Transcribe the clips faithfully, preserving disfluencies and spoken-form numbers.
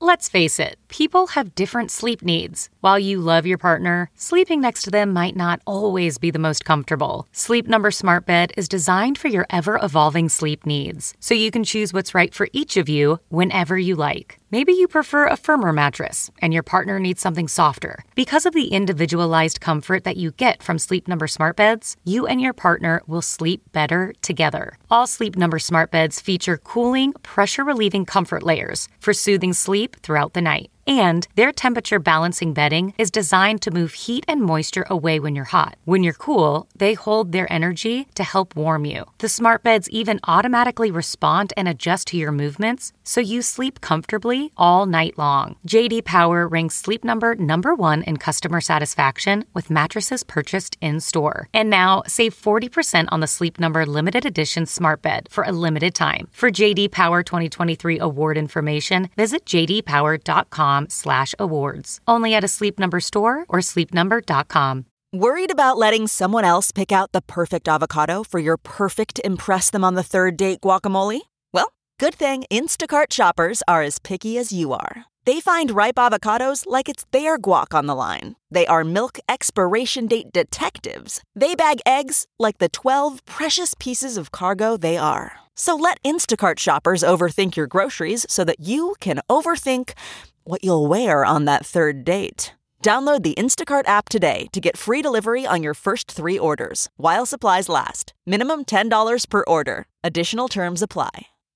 Let's face it, people have different sleep needs. While you love your partner, sleeping next to them might not always be the most comfortable. Sleep Number Smart Bed is designed for your ever-evolving sleep needs, so you can choose what's right for each of you whenever you like. Maybe you prefer a firmer mattress, and your partner needs something softer. Because of the individualized comfort that you get from Sleep Number Smart Beds, you and your partner will sleep better together. All Sleep Number Smart Beds feature cooling, pressure-relieving comfort layers for soothing sleep throughout the night. And their temperature balancing bedding is designed to move heat and moisture away when you're hot. When you're cool, they hold their energy to help warm you. The smart beds even automatically respond and adjust to your movements, so you sleep comfortably all night long. J D Power ranks Sleep Number number one in customer satisfaction with mattresses purchased in-store. And now, save forty percent on the Sleep Number limited edition smart bed for a limited time. For J D Power twenty twenty-three award information, visit j d power dot com slash awards. Only at a Sleep Number store or sleep number dot com. Worried about letting someone else pick out the perfect avocado for your perfect impress them on the third date guacamole? Well, good thing Instacart shoppers are as picky as you are. They find ripe avocados like it's their guac on the line. They are milk expiration date detectives. They bag eggs like the twelve precious pieces of cargo they are. So let Instacart shoppers overthink your groceries so that you can overthink what you'll wear on that third date. Download the Instacart app today to get free delivery on your first three orders, while supplies last. Minimum ten dollars per order. Additional terms apply.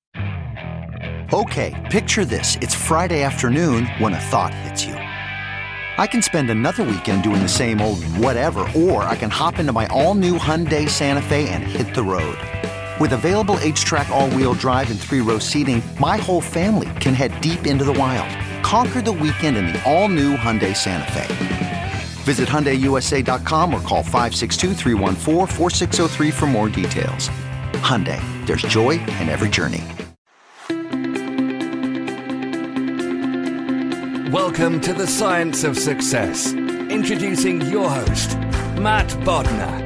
Okay, picture this. It's Friday afternoon when a thought hits you. I can spend another weekend doing the same old whatever, or I can hop into my all-new Hyundai Santa Fe and hit the road. With available H-Track all-wheel drive and three-row seating, my whole family can head deep into the wild. Conquer the weekend in the all-new Hyundai Santa Fe. Visit Hyundai U S A dot com or call five six two, three one four, four six zero three for more details. Hyundai, there's joy in every journey. Welcome to the Science of Success. Introducing your host, Matt Bodnar.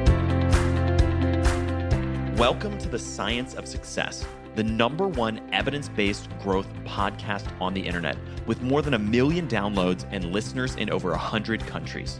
Welcome to the Science of Success, the number one evidence-based growth podcast on the internet, with more than a million downloads and listeners in over one hundred countries.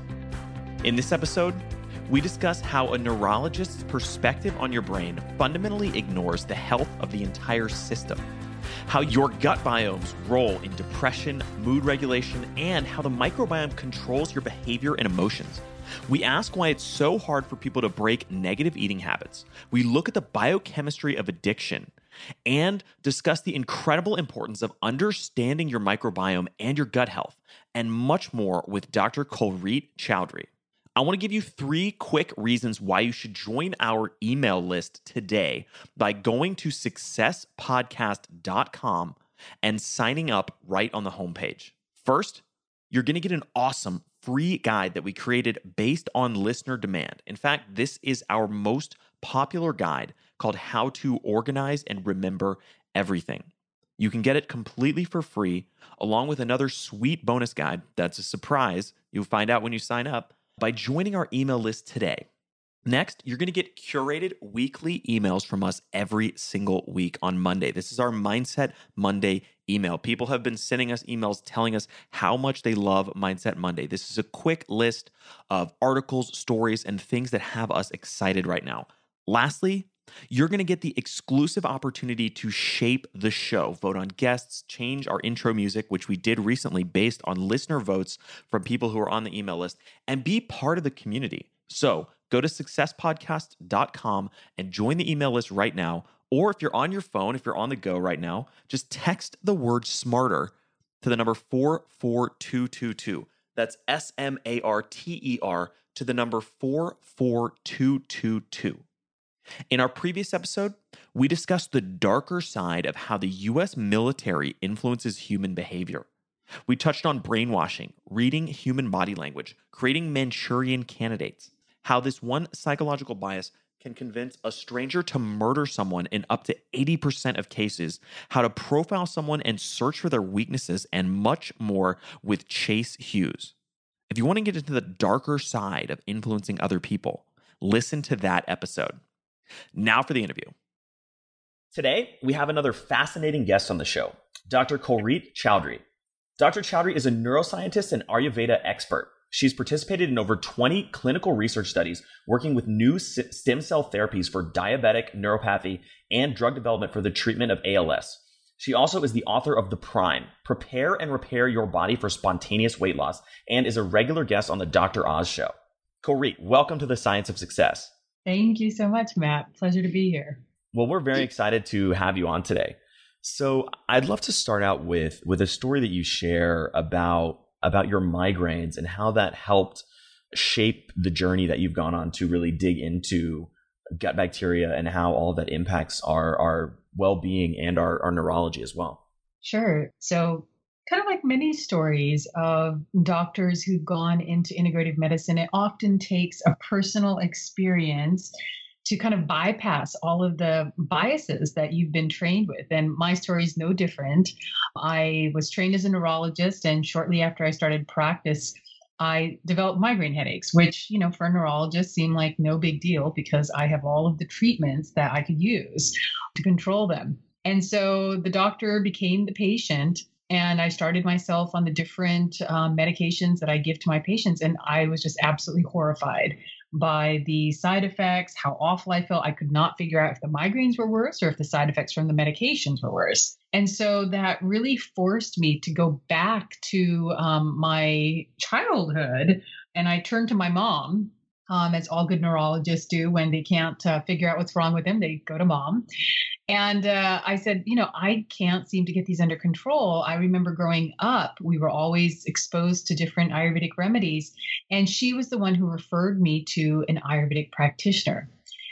In this episode, we discuss how a neurologist's perspective on your brain fundamentally ignores the health of the entire system, how your gut biome's role in depression, mood regulation, and how the microbiome controls your behavior and emotions. We ask why it's so hard for people to break negative eating habits. We look at the biochemistry of addiction and discuss the incredible importance of understanding your microbiome and your gut health, and much more with Doctor Kulreet Choudhary. I want to give you three quick reasons why you should join our email list today by going to success podcast dot com and signing up right on the homepage. First, you're going to get an awesome free guide that we created based on listener demand. In fact, this is our most popular guide called How to Organize and Remember Everything. You can get it completely for free, along with another sweet bonus guide that's a surprise you'll find out when you sign up by joining our email list today. Next, you're going to get curated weekly emails from us every single week on Monday. This is our Mindset Monday email. People have been sending us emails telling us how much they love Mindset Monday. This is a quick list of articles, stories, and things that have us excited right now. Lastly, you're going to get the exclusive opportunity to shape the show, vote on guests, change our intro music, which we did recently based on listener votes from people who are on the email list, and be part of the community. So go to success podcast dot com and join the email list right now. Or if you're on your phone, if you're on the go right now, just text the word SMARTER to the number four four two two two. That's S M A R T E R to the number four four two two two. In our previous episode, we discussed the darker side of how the U S military influences human behavior. We touched on brainwashing, reading human body language, creating Manchurian candidates, how this one psychological bias can convince a stranger to murder someone in up to eighty percent of cases, how to profile someone and search for their weaknesses, and much more with Chase Hughes. If you want to get into the darker side of influencing other people, listen to that episode. Now for the interview. Today, we have another fascinating guest on the show, Doctor Kulreet Choudhary. Doctor Chowdhury is a neuroscientist and Ayurveda expert. She's participated in over twenty clinical research studies working with new stem cell therapies for diabetic neuropathy and drug development for the treatment of A L S. She also is the author of The Prime, Prepare and Repair Your Body for Spontaneous Weight Loss, and is a regular guest on the Doctor Oz Show. Corit, welcome to the Science of Success. Thank you so much, Matt. Pleasure to be here. Well, we're very excited to have you on today. So I'd love to start out with, with a story that you share about about your migraines and how that helped shape the journey that you've gone on to really dig into gut bacteria and how all of that impacts our, our well-being and our, our neurology as well. Sure. So kind of like many stories of doctors who've gone into integrative medicine, it often takes a personal experience to kind of bypass all of the biases that you've been trained with. And my story is no different. I was trained as a neurologist, and shortly after I started practice, I developed migraine headaches, which, you know, for a neurologist seemed like no big deal because I have all of the treatments that I could use to control them. And so the doctor became the patient, and I started myself on the different um, medications that I give to my patients. And I was just absolutely horrified by the side effects, how awful I felt. I could not figure out if the migraines were worse or if the side effects from the medications were worse. And so that really forced me to go back to um, my childhood. And I turned to my mom, um, as all good neurologists do when they can't uh, figure out what's wrong with them. They go to mom. And uh, I said, you know, I can't seem to get these under control. I remember growing up, we were always exposed to different Ayurvedic remedies. And she was the one who referred me to an Ayurvedic practitioner.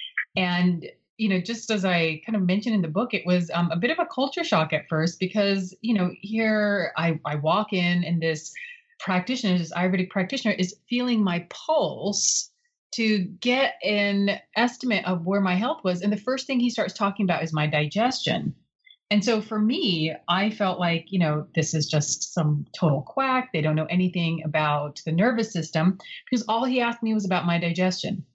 And, you know, just as I kind of mentioned in the book, it was um, a bit of a culture shock at first because, you know, here I, I walk in and this practitioner, this Ayurvedic practitioner is feeling my pulse to get an estimate of where my health was. And the first thing he starts talking about is my digestion. And so for me, I felt like, you know, this is just some total quack. They don't know anything about the nervous system because all he asked me was about my digestion.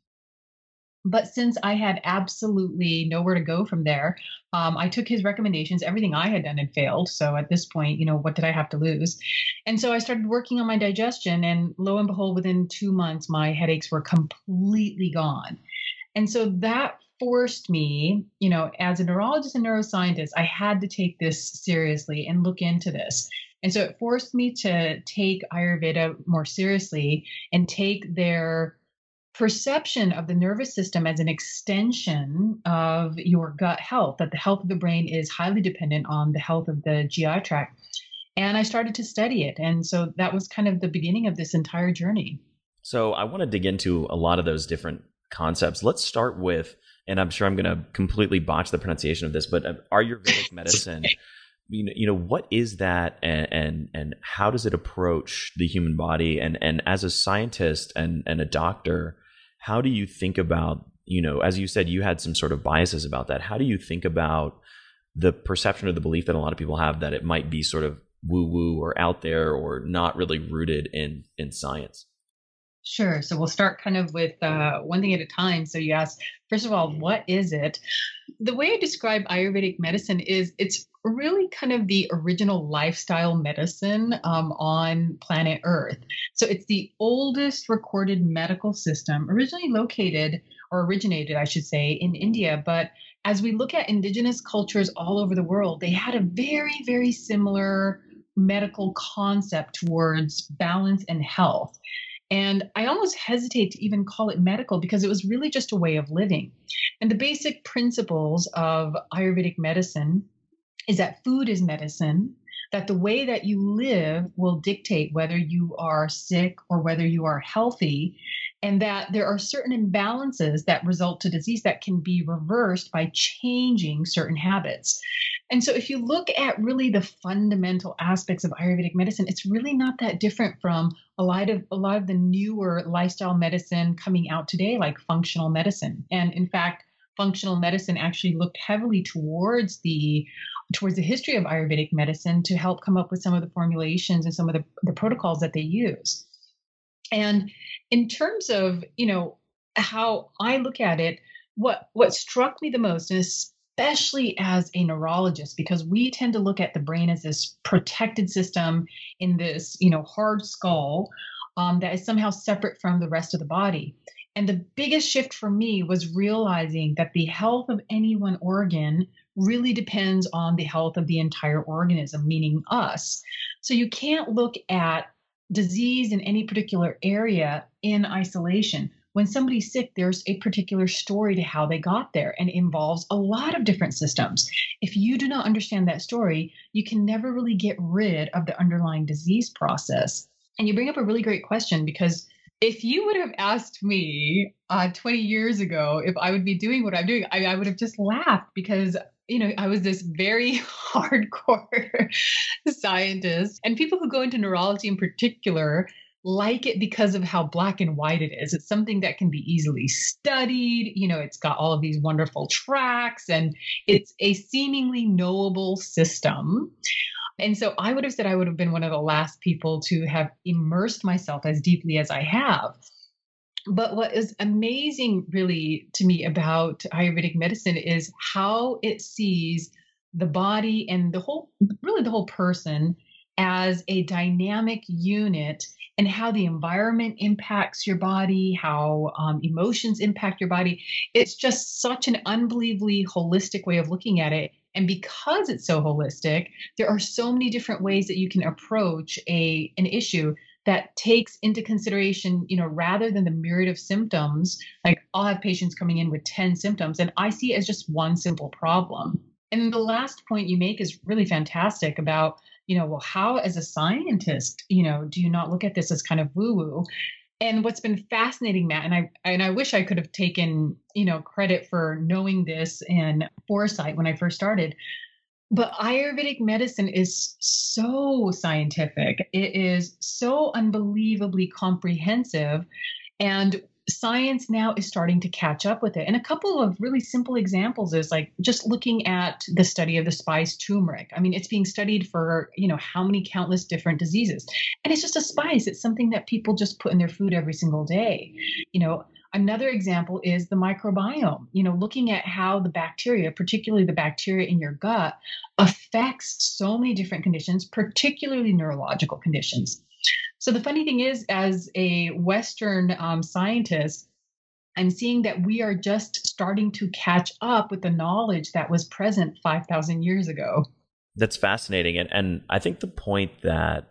But since I had absolutely nowhere to go from there, um, I took his recommendations. Everything I had done had failed. So at this point, you know, what did I have to lose? And so I started working on my digestion. And lo and behold, within two months, my headaches were completely gone. And so that forced me, you know, as a neurologist and neuroscientist, I had to take this seriously and look into this. And so it forced me to take Ayurveda more seriously and take their perception of the nervous system as an extension of your gut health, that the health of the brain is highly dependent on the health of the G I tract. And I started to study it. And so that was kind of the beginning of this entire journey. So I want to dig into a lot of those different concepts. Let's start with, and I'm sure I'm going to completely botch the pronunciation of this, but Ayurvedic medicine, you know, you know, what is that and, and, and how does it approach the human body? And, and as a scientist and, and a doctor, how do you think about, you know, as you said, you had some sort of biases about that. How do you think about the perception or the belief that a lot of people have that it might be sort of woo-woo or out there or not really rooted in, in science? Sure. So we'll start kind of with uh, one thing at a time. So you asked, first of all, what is it? The way I describe Ayurvedic medicine is it's really kind of the original lifestyle medicine um, on planet Earth. So it's the oldest recorded medical system, originally located or originated, I should say, in India. But as we look at indigenous cultures all over the world, they had a very, very similar medical concept towards balance and health. And I almost hesitate to even call it medical because it was really just a way of living. And the basic principles of Ayurvedic medicine is that food is medicine, that the way that you live will dictate whether you are sick or whether you are healthy, and that there are certain imbalances that result to disease that can be reversed by changing certain habits. And so if you look at really the fundamental aspects of Ayurvedic medicine, it's really not that different from a lot of a lot of the newer lifestyle medicine coming out today, like functional medicine. And in fact, functional medicine actually looked heavily towards the towards the history of Ayurvedic medicine to help come up with some of the formulations and some of the, the protocols that they use. And in terms of, you know, how I look at it, what what struck me the most is especially as a neurologist, because we tend to look at the brain as this protected system in this, you know, hard skull um, that is somehow separate from the rest of the body. And the biggest shift for me was realizing that the health of any one organ really depends on the health of the entire organism, meaning us. So you can't look at disease in any particular area in isolation. When somebody's sick, there's a particular story to how they got there, and it involves a lot of different systems. If you do not understand that story, you can never really get rid of the underlying disease process. And you bring up a really great question, because if you would have asked me uh, twenty years ago if I would be doing what I'm doing, I, I would have just laughed, because you know, I was this very hardcore scientist. And people who go into neurology in particular like it because of how black and white it is. It's something that can be easily studied. You know, it's got all of these wonderful tracks, and it's a seemingly knowable system. And so I would have said I would have been one of the last people to have immersed myself as deeply as I have. But what is amazing really to me about Ayurvedic medicine is how it sees the body and the whole, really the whole person as a dynamic unit, and how the environment impacts your body, how um, emotions impact your body. It's just such an unbelievably holistic way of looking at it. And because it's so holistic, there are so many different ways that you can approach a an issue that takes into consideration, you know, rather than the myriad of symptoms. Like, I'll have patients coming in with ten symptoms, and I see it as just one simple problem. And the last point you make is really fantastic about, you know, well, how as a scientist, you know, do you not look at this as kind of woo-woo? And what's been fascinating, Matt, and I and I wish I could have taken, you know, credit for knowing this and foresight when I first started, but Ayurvedic medicine is so scientific. It is so unbelievably comprehensive, and science now is starting to catch up with it. And a couple of really simple examples is like just looking at the study of the spice turmeric. I mean, it's being studied for, you know, how many countless different diseases. And it's just a spice. It's something that people just put in their food every single day. You know, another example is the microbiome, you know, looking at how the bacteria, particularly the bacteria in your gut, affects so many different conditions, particularly neurological conditions. So the funny thing is, as a Western um, scientist, I'm seeing that we are just starting to catch up with the knowledge that was present five thousand years ago. That's fascinating. And, and I think the point that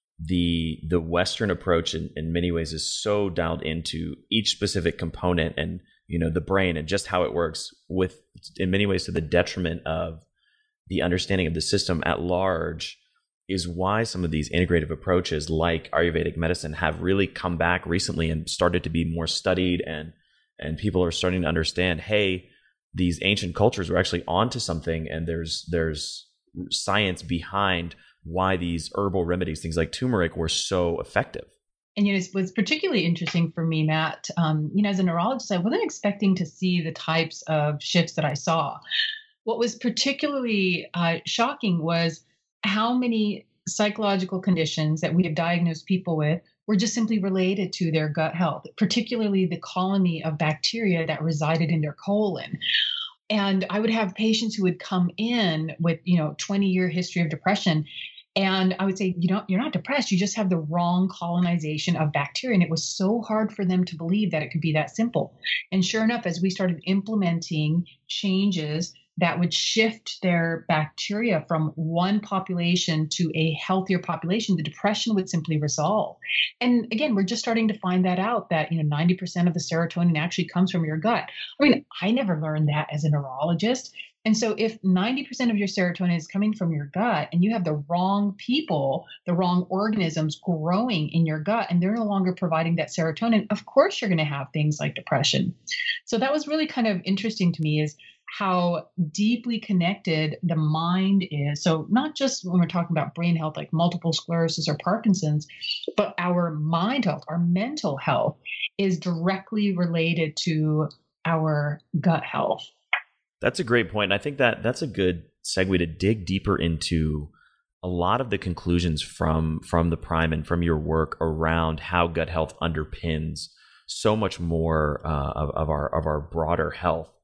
the the Western approach in, in many ways is so dialed into each specific component and, you know, the brain and just how it works, with in many ways to the detriment of the understanding of the system at large, is why some of these integrative approaches like Ayurvedic medicine have really come back recently and started to be more studied, and and people are starting to understand, hey, these ancient cultures were actually onto something, and there's there's science behind why these herbal remedies, things like turmeric, were so effective. And you know, it was particularly interesting for me, Matt. Um, you know, as a neurologist, I wasn't expecting to see the types of shifts that I saw. What was particularly uh, shocking was how many psychological conditions that we have diagnosed people with were just simply related to their gut health, particularly the colony of bacteria that resided in their colon. And I would have patients who would come in with, you know, twenty year history of depression. And I would say, you know, you're not depressed. You just have the wrong colonization of bacteria. And it was so hard for them to believe that it could be that simple. And sure enough, as we started implementing changes that would shift their bacteria from one population to a healthier population, the depression would simply resolve. And again, we're just starting to find that out, that, you know, ninety percent of the serotonin actually comes from your gut. I mean, I never learned that as a neurologist. And so if ninety percent of your serotonin is coming from your gut, and you have the wrong people, the wrong organisms growing in your gut, and they're no longer providing that serotonin, of course you're going to have things like depression. So that was really kind of interesting to me, is how deeply connected the mind is. So not just when we're talking about brain health, like multiple sclerosis or Parkinson's, but our mind health, our mental health is directly related to our gut health. That's a great point. And I think that that's a good segue to dig deeper into a lot of the conclusions from, from the Prime and from your work around how gut health underpins so much more uh, of, of our of our broader health.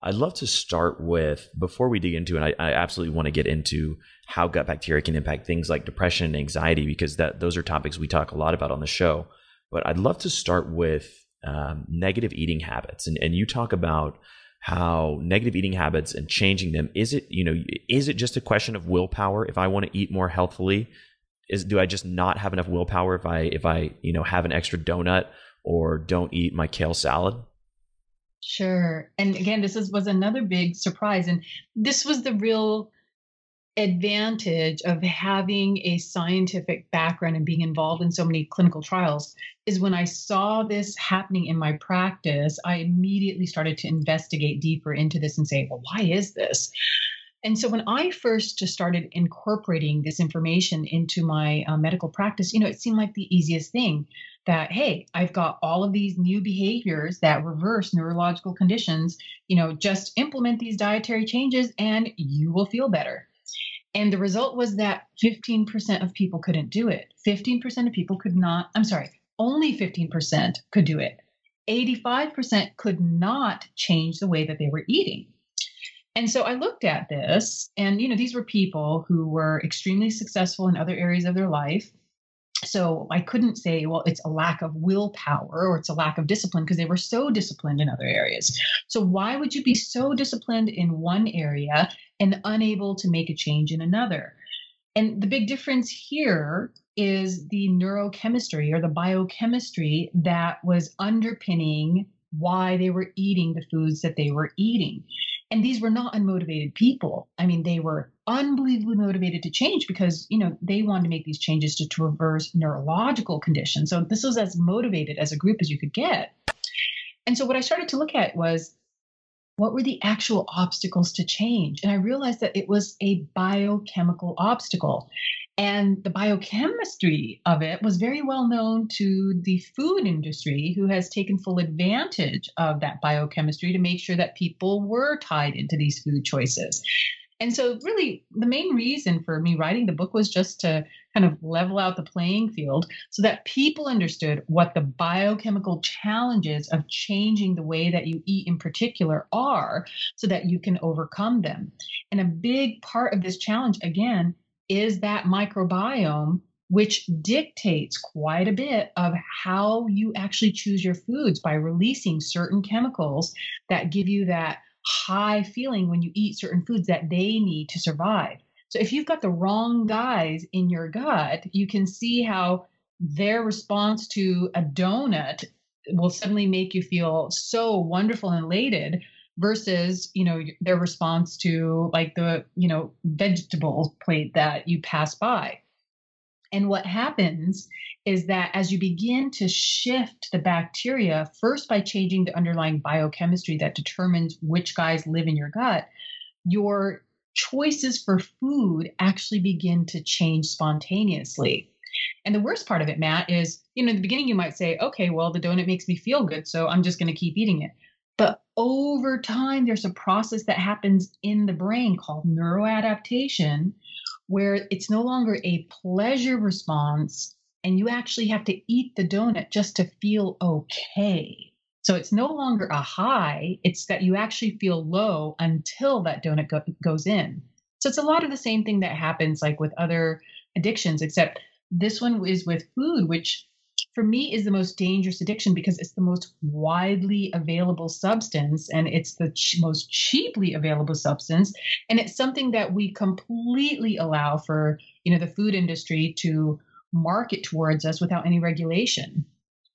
I'd love to start with, before we dig into it, I, I absolutely want to get into how gut bacteria can impact things like depression and anxiety, because that those are topics we talk a lot about on the show. But I'd love to start with um, negative eating habits. And, and you talk about how negative eating habits and changing them, is it, you know, is it just a question of willpower? If I want to eat more healthfully, is, do I just not have enough willpower if I, if I, you know, have an extra donut or don't eat my kale salad? Sure. And again, this is, was another big surprise. And this was the real advantage of having a scientific background and being involved in so many clinical trials, is when I saw this happening in my practice, I immediately started to investigate deeper into this and say, well, why is this? And so when I first just started incorporating this information into my uh, medical practice, you know, it seemed like the easiest thing that, hey, I've got all of these new behaviors that reverse neurological conditions, you know, just implement these dietary changes and you will feel better. And the result was that fifteen percent of people couldn't do it. fifteen percent of people could not, I'm sorry, only fifteen percent could do it. eighty-five percent could not change the way that they were eating. And so I looked at this, and, you know, these were people who were extremely successful in other areas of their life. So I couldn't say, well, it's a lack of willpower or it's a lack of discipline, because they were so disciplined in other areas. So why would you be so disciplined in one area and unable to make a change in another? And the big difference here is the neurochemistry or the biochemistry that was underpinning why they were eating the foods that they were eating. And these were not unmotivated people. I mean, they were unbelievably motivated to change because, you know, they wanted to make these changes to, to reverse neurological conditions. So this was as motivated as a group as you could get. And so what I started to look at was, what were the actual obstacles to change? And I realized that it was a biochemical obstacle. And the biochemistry of it was very well known to the food industry, who has taken full advantage of that biochemistry to make sure that people were tied into these food choices. And so really the main reason for me writing the book was just to kind of level out the playing field so that people understood what the biochemical challenges of changing the way that you eat in particular are, so that you can overcome them. And a big part of this challenge, again, is that microbiome, which dictates quite a bit of how you actually choose your foods by releasing certain chemicals that give you that high feeling when you eat certain foods that they need to survive. So if you've got the wrong guys in your gut, you can see how their response to a donut will suddenly make you feel so wonderful and elated, versus, you know, their response to like the, you know, vegetable plate that you pass by. And what happens is that as you begin to shift the bacteria, first by changing the underlying biochemistry that determines which guys live in your gut, your choices for food actually begin to change spontaneously. And the worst part of it, Matt, is, you know, in the beginning you might say, okay, well, the donut makes me feel good, so I'm just going to keep eating it. But over time, there's a process that happens in the brain called neuroadaptation, where it's no longer a pleasure response, and you actually have to eat the donut just to feel okay. So it's no longer a high, it's that you actually feel low until that donut go- goes in. So it's a lot of the same thing that happens like with other addictions, except this one is with food, which for me is the most dangerous addiction because it's the most widely available substance, and it's the ch- most cheaply available substance. And it's something that we completely allow for, you know, the food industry to market towards us without any regulation.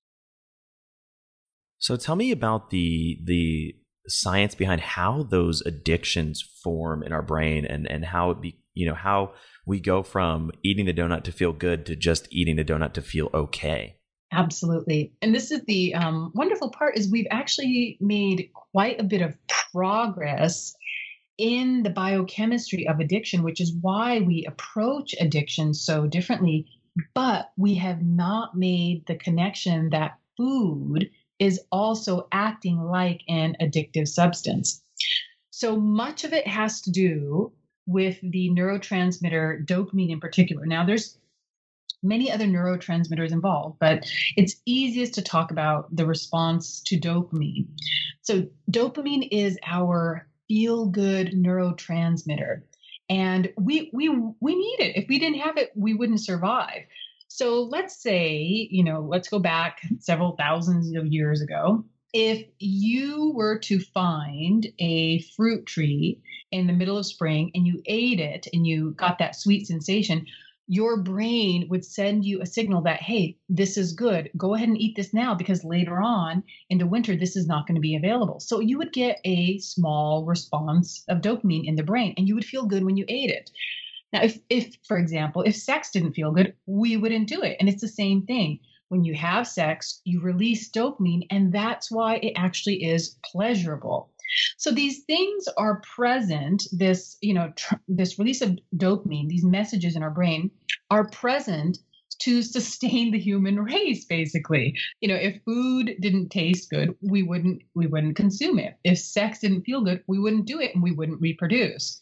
So tell me about the the science behind how those addictions form in our brain, and and how it be, you know, how we go from eating the donut to feel good to just eating the donut to feel okay. Absolutely. And this is the um, wonderful part is we've actually made quite a bit of progress in the biochemistry of addiction, which is why we approach addiction so differently. But we have not made the connection that food is also acting like an addictive substance. So much of it has to do with the neurotransmitter dopamine in particular. Now, there's many other neurotransmitters involved, but it's easiest to talk about the response to dopamine. So, dopamine is our feel-good neurotransmitter, and we we we need it. If we didn't have it, we wouldn't survive. So, let's say, you know, let's go back several thousands of years ago. If you were to find a fruit tree in the middle of spring and you ate it and you got that sweet sensation, your brain would send you a signal that, hey, this is good. Go ahead and eat this now because later on in the winter, this is not going to be available. So you would get a small response of dopamine in the brain and you would feel good when you ate it. Now, if, if, for example, if sex didn't feel good, we wouldn't do it. And it's the same thing. When you have sex, you release dopamine, and that's why it actually is pleasurable. So these things are present, this, you know, tr- this release of dopamine, these messages in our brain are present to sustain the human race, basically. You know, if food didn't taste good, we wouldn't, we wouldn't consume it. If sex didn't feel good, we wouldn't do it and we wouldn't reproduce.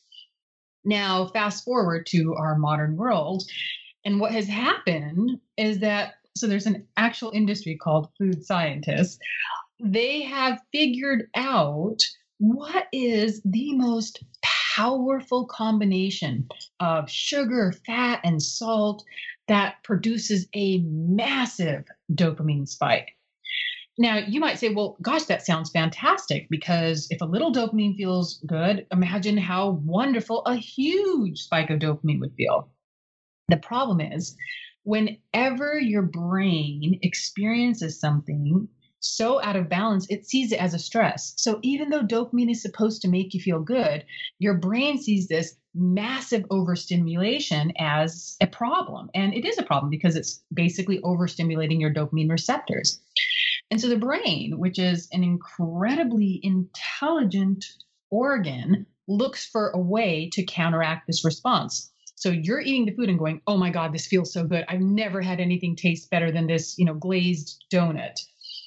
Now, fast forward to our modern world, and what has happened is that so there's an actual industry called food scientists. They have figured out what is the most powerful combination of sugar, fat, and salt that produces a massive dopamine spike. Now, you might say, well, gosh, that sounds fantastic, because if a little dopamine feels good, imagine how wonderful a huge spike of dopamine would feel. The problem is, whenever your brain experiences something so out of balance, it sees it as a stress. So even though dopamine is supposed to make you feel good, your brain sees this massive overstimulation as a problem. And it is a problem because it's basically overstimulating your dopamine receptors. And so the brain, which is an incredibly intelligent organ, looks for a way to counteract this response. So you're eating the food and going, oh my God, this feels so good. I've never had anything taste better than this, you know, glazed donut.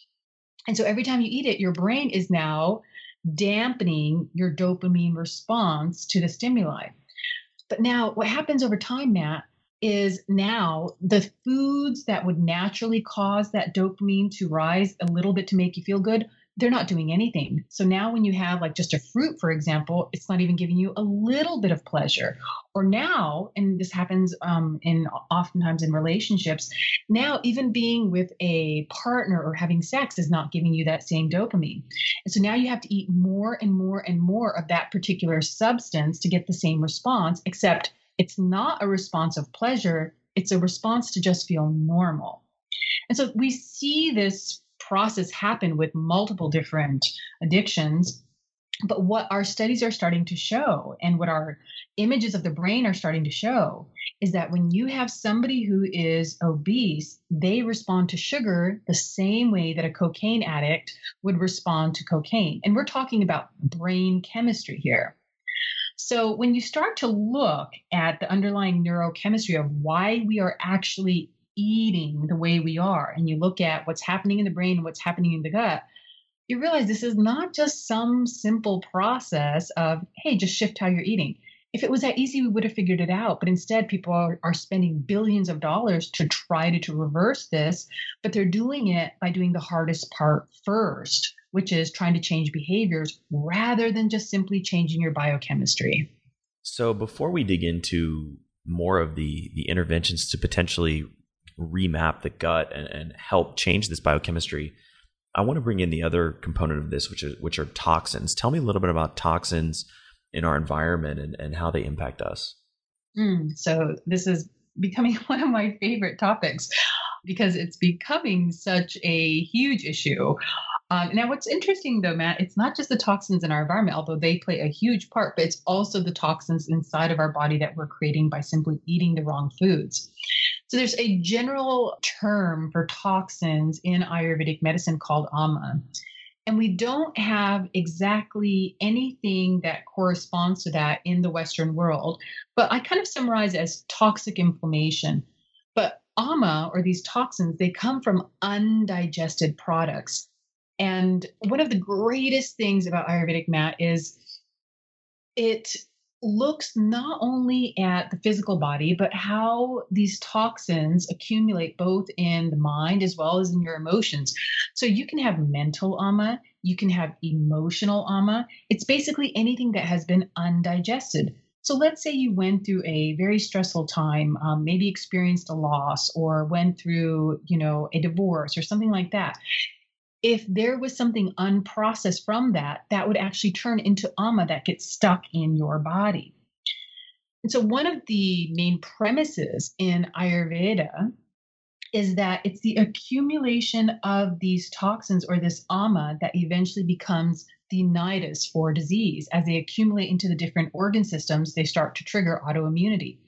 And so every time you eat it, your brain is now dampening your dopamine response to the stimuli. But now what happens over time, Matt, is now the foods that would naturally cause that dopamine to rise a little bit to make you feel good, they're not doing anything. So now when you have like just a fruit, for example, it's not even giving you a little bit of pleasure. Or now, and this happens um, in oftentimes in relationships, now even being with a partner or having sex is not giving you that same dopamine. And so now you have to eat more and more and more of that particular substance to get the same response, except it's not a response of pleasure. It's a response to just feel normal. And so we see this process happen with multiple different addictions. But what our studies are starting to show, and what our images of the brain are starting to show, is that when you have somebody who is obese, they respond to sugar the same way that a cocaine addict would respond to cocaine. And we're talking about brain chemistry here. So when you start to look at the underlying neurochemistry of why we are actually eating the way we are, and you look at what's happening in the brain and what's happening in the gut, you realize this is not just some simple process of, hey, just shift how you're eating. If it was that easy, we would have figured it out. But instead, people are, are spending billions of dollars to try to, to reverse this, but they're doing it by doing the hardest part first, which is trying to change behaviors rather than just simply changing your biochemistry. So before we dig into more of the, the interventions to potentially remap the gut and, and help change this biochemistry, I want to bring in the other component of this, which is which are toxins. Tell me a little bit about toxins in our environment and, and how they impact us. Mm, so this is becoming one of my favorite topics because it's becoming such a huge issue. Um, now, what's interesting, though, Matt, it's not just the toxins in our environment, although they play a huge part, but it's also the toxins inside of our body that we're creating by simply eating the wrong foods. So there's a general term for toxins in Ayurvedic medicine called ama. And we don't have exactly anything that corresponds to that in the Western world, but I kind of summarize it as toxic inflammation. But ama, or these toxins, they come from undigested products. And one of the greatest things about Ayurvedic, Matt, is it looks not only at the physical body, but how these toxins accumulate both in the mind as well as in your emotions. So you can have mental ama, you can have emotional ama. It's basically anything that has been undigested. So let's say you went through a very stressful time, um, maybe experienced a loss or went through, you know, a divorce or something like that. If there was something unprocessed from that, that would actually turn into ama that gets stuck in your body. And so one of the main premises in Ayurveda is that it's the accumulation of these toxins or this ama that eventually becomes the nidus for disease. As they accumulate into the different organ systems, they start to trigger autoimmunity.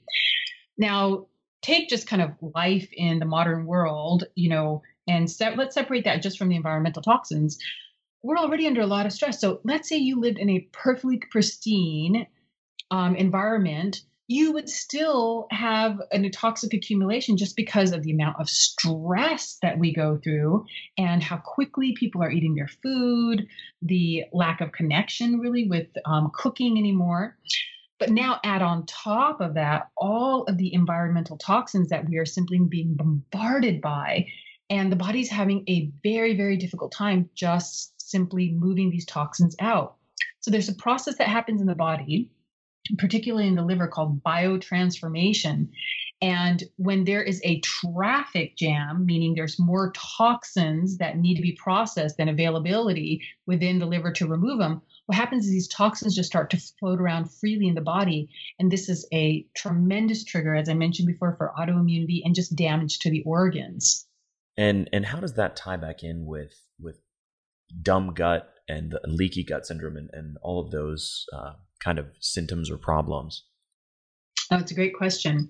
Now, take just kind of life in the modern world, you know, and se- let's separate that just from the environmental toxins. We're already under a lot of stress. So let's say you lived in a perfectly pristine um, environment, you would still have a toxic accumulation just because of the amount of stress that we go through and how quickly people are eating their food, the lack of connection really with um, cooking anymore. But now add on top of that all of the environmental toxins that we are simply being bombarded by. And the body's having a very, very difficult time just simply moving these toxins out. So there's a process that happens in the body, particularly in the liver, called biotransformation. And when there is a traffic jam, meaning there's more toxins that need to be processed than availability within the liver to remove them, what happens is these toxins just start to float around freely in the body. And this is a tremendous trigger, as I mentioned before, for autoimmunity and just damage to the organs. And and how does that tie back in with with dumb gut and leaky gut syndrome and, and all of those uh, kind of symptoms or problems? Oh, it's a great question.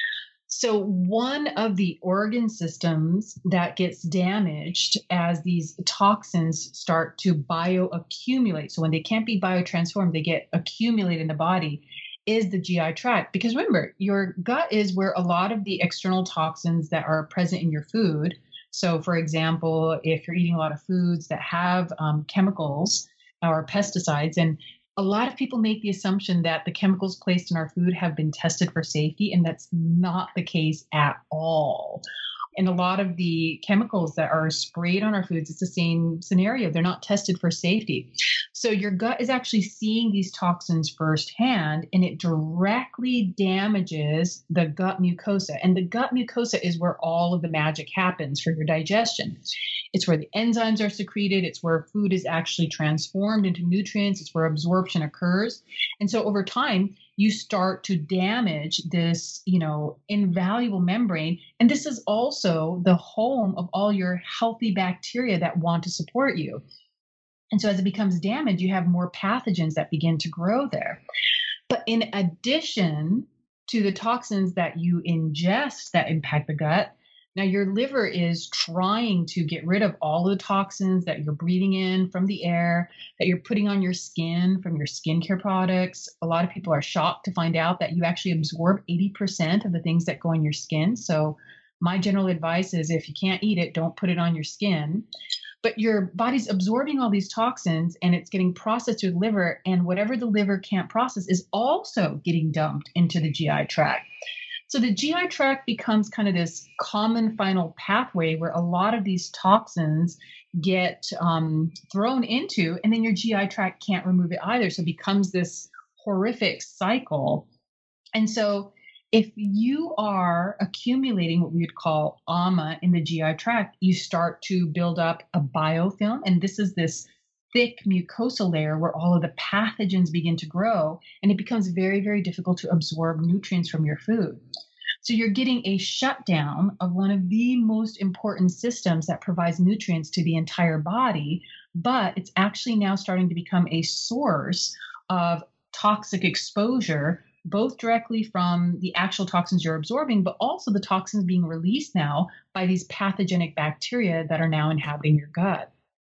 So one of the organ systems that gets damaged as these toxins start to bioaccumulate, so when they can't be biotransformed, they get accumulated in the body, is the G I tract. Because remember, your gut is where a lot of the external toxins that are present in your food. So for example, if you're eating a lot of foods that have um, chemicals or pesticides, and a lot of people make the assumption that the chemicals placed in our food have been tested for safety, and that's not the case at all. And a lot of the chemicals that are sprayed on our foods, it's the same scenario. They're not tested for safety. So your gut is actually seeing these toxins firsthand, and it directly damages the gut mucosa. And the gut mucosa is where all of the magic happens for your digestion. It's where the enzymes are secreted. It's where food is actually transformed into nutrients. It's where absorption occurs. And so over time, you start to damage this, you know, invaluable membrane. And this is also the home of all your healthy bacteria that want to support you. And so as it becomes damaged, you have more pathogens that begin to grow there. But in addition to the toxins that you ingest that impact the gut, now your liver is trying to get rid of all of the toxins that you're breathing in from the air, that you're putting on your skin from your skincare products. A lot of people are shocked to find out that you actually absorb eighty percent of the things that go on your skin. So my general advice is if you can't eat it, don't put it on your skin. But your body's absorbing all these toxins and it's getting processed through the liver. And whatever the liver can't process is also getting dumped into the G I tract. So the G I tract becomes kind of this common final pathway where a lot of these toxins get um, thrown into, and then your G I tract can't remove it either. So it becomes this horrific cycle. And so if you are accumulating what we would call ama in the G I tract, you start to build up a biofilm. And this is this thick mucosal layer where all of the pathogens begin to grow, and it becomes very, very difficult to absorb nutrients from your food. So you're getting a shutdown of one of the most important systems that provides nutrients to the entire body, but it's actually now starting to become a source of toxic exposure, both directly from the actual toxins you're absorbing, but also the toxins being released now by these pathogenic bacteria that are now inhabiting your gut.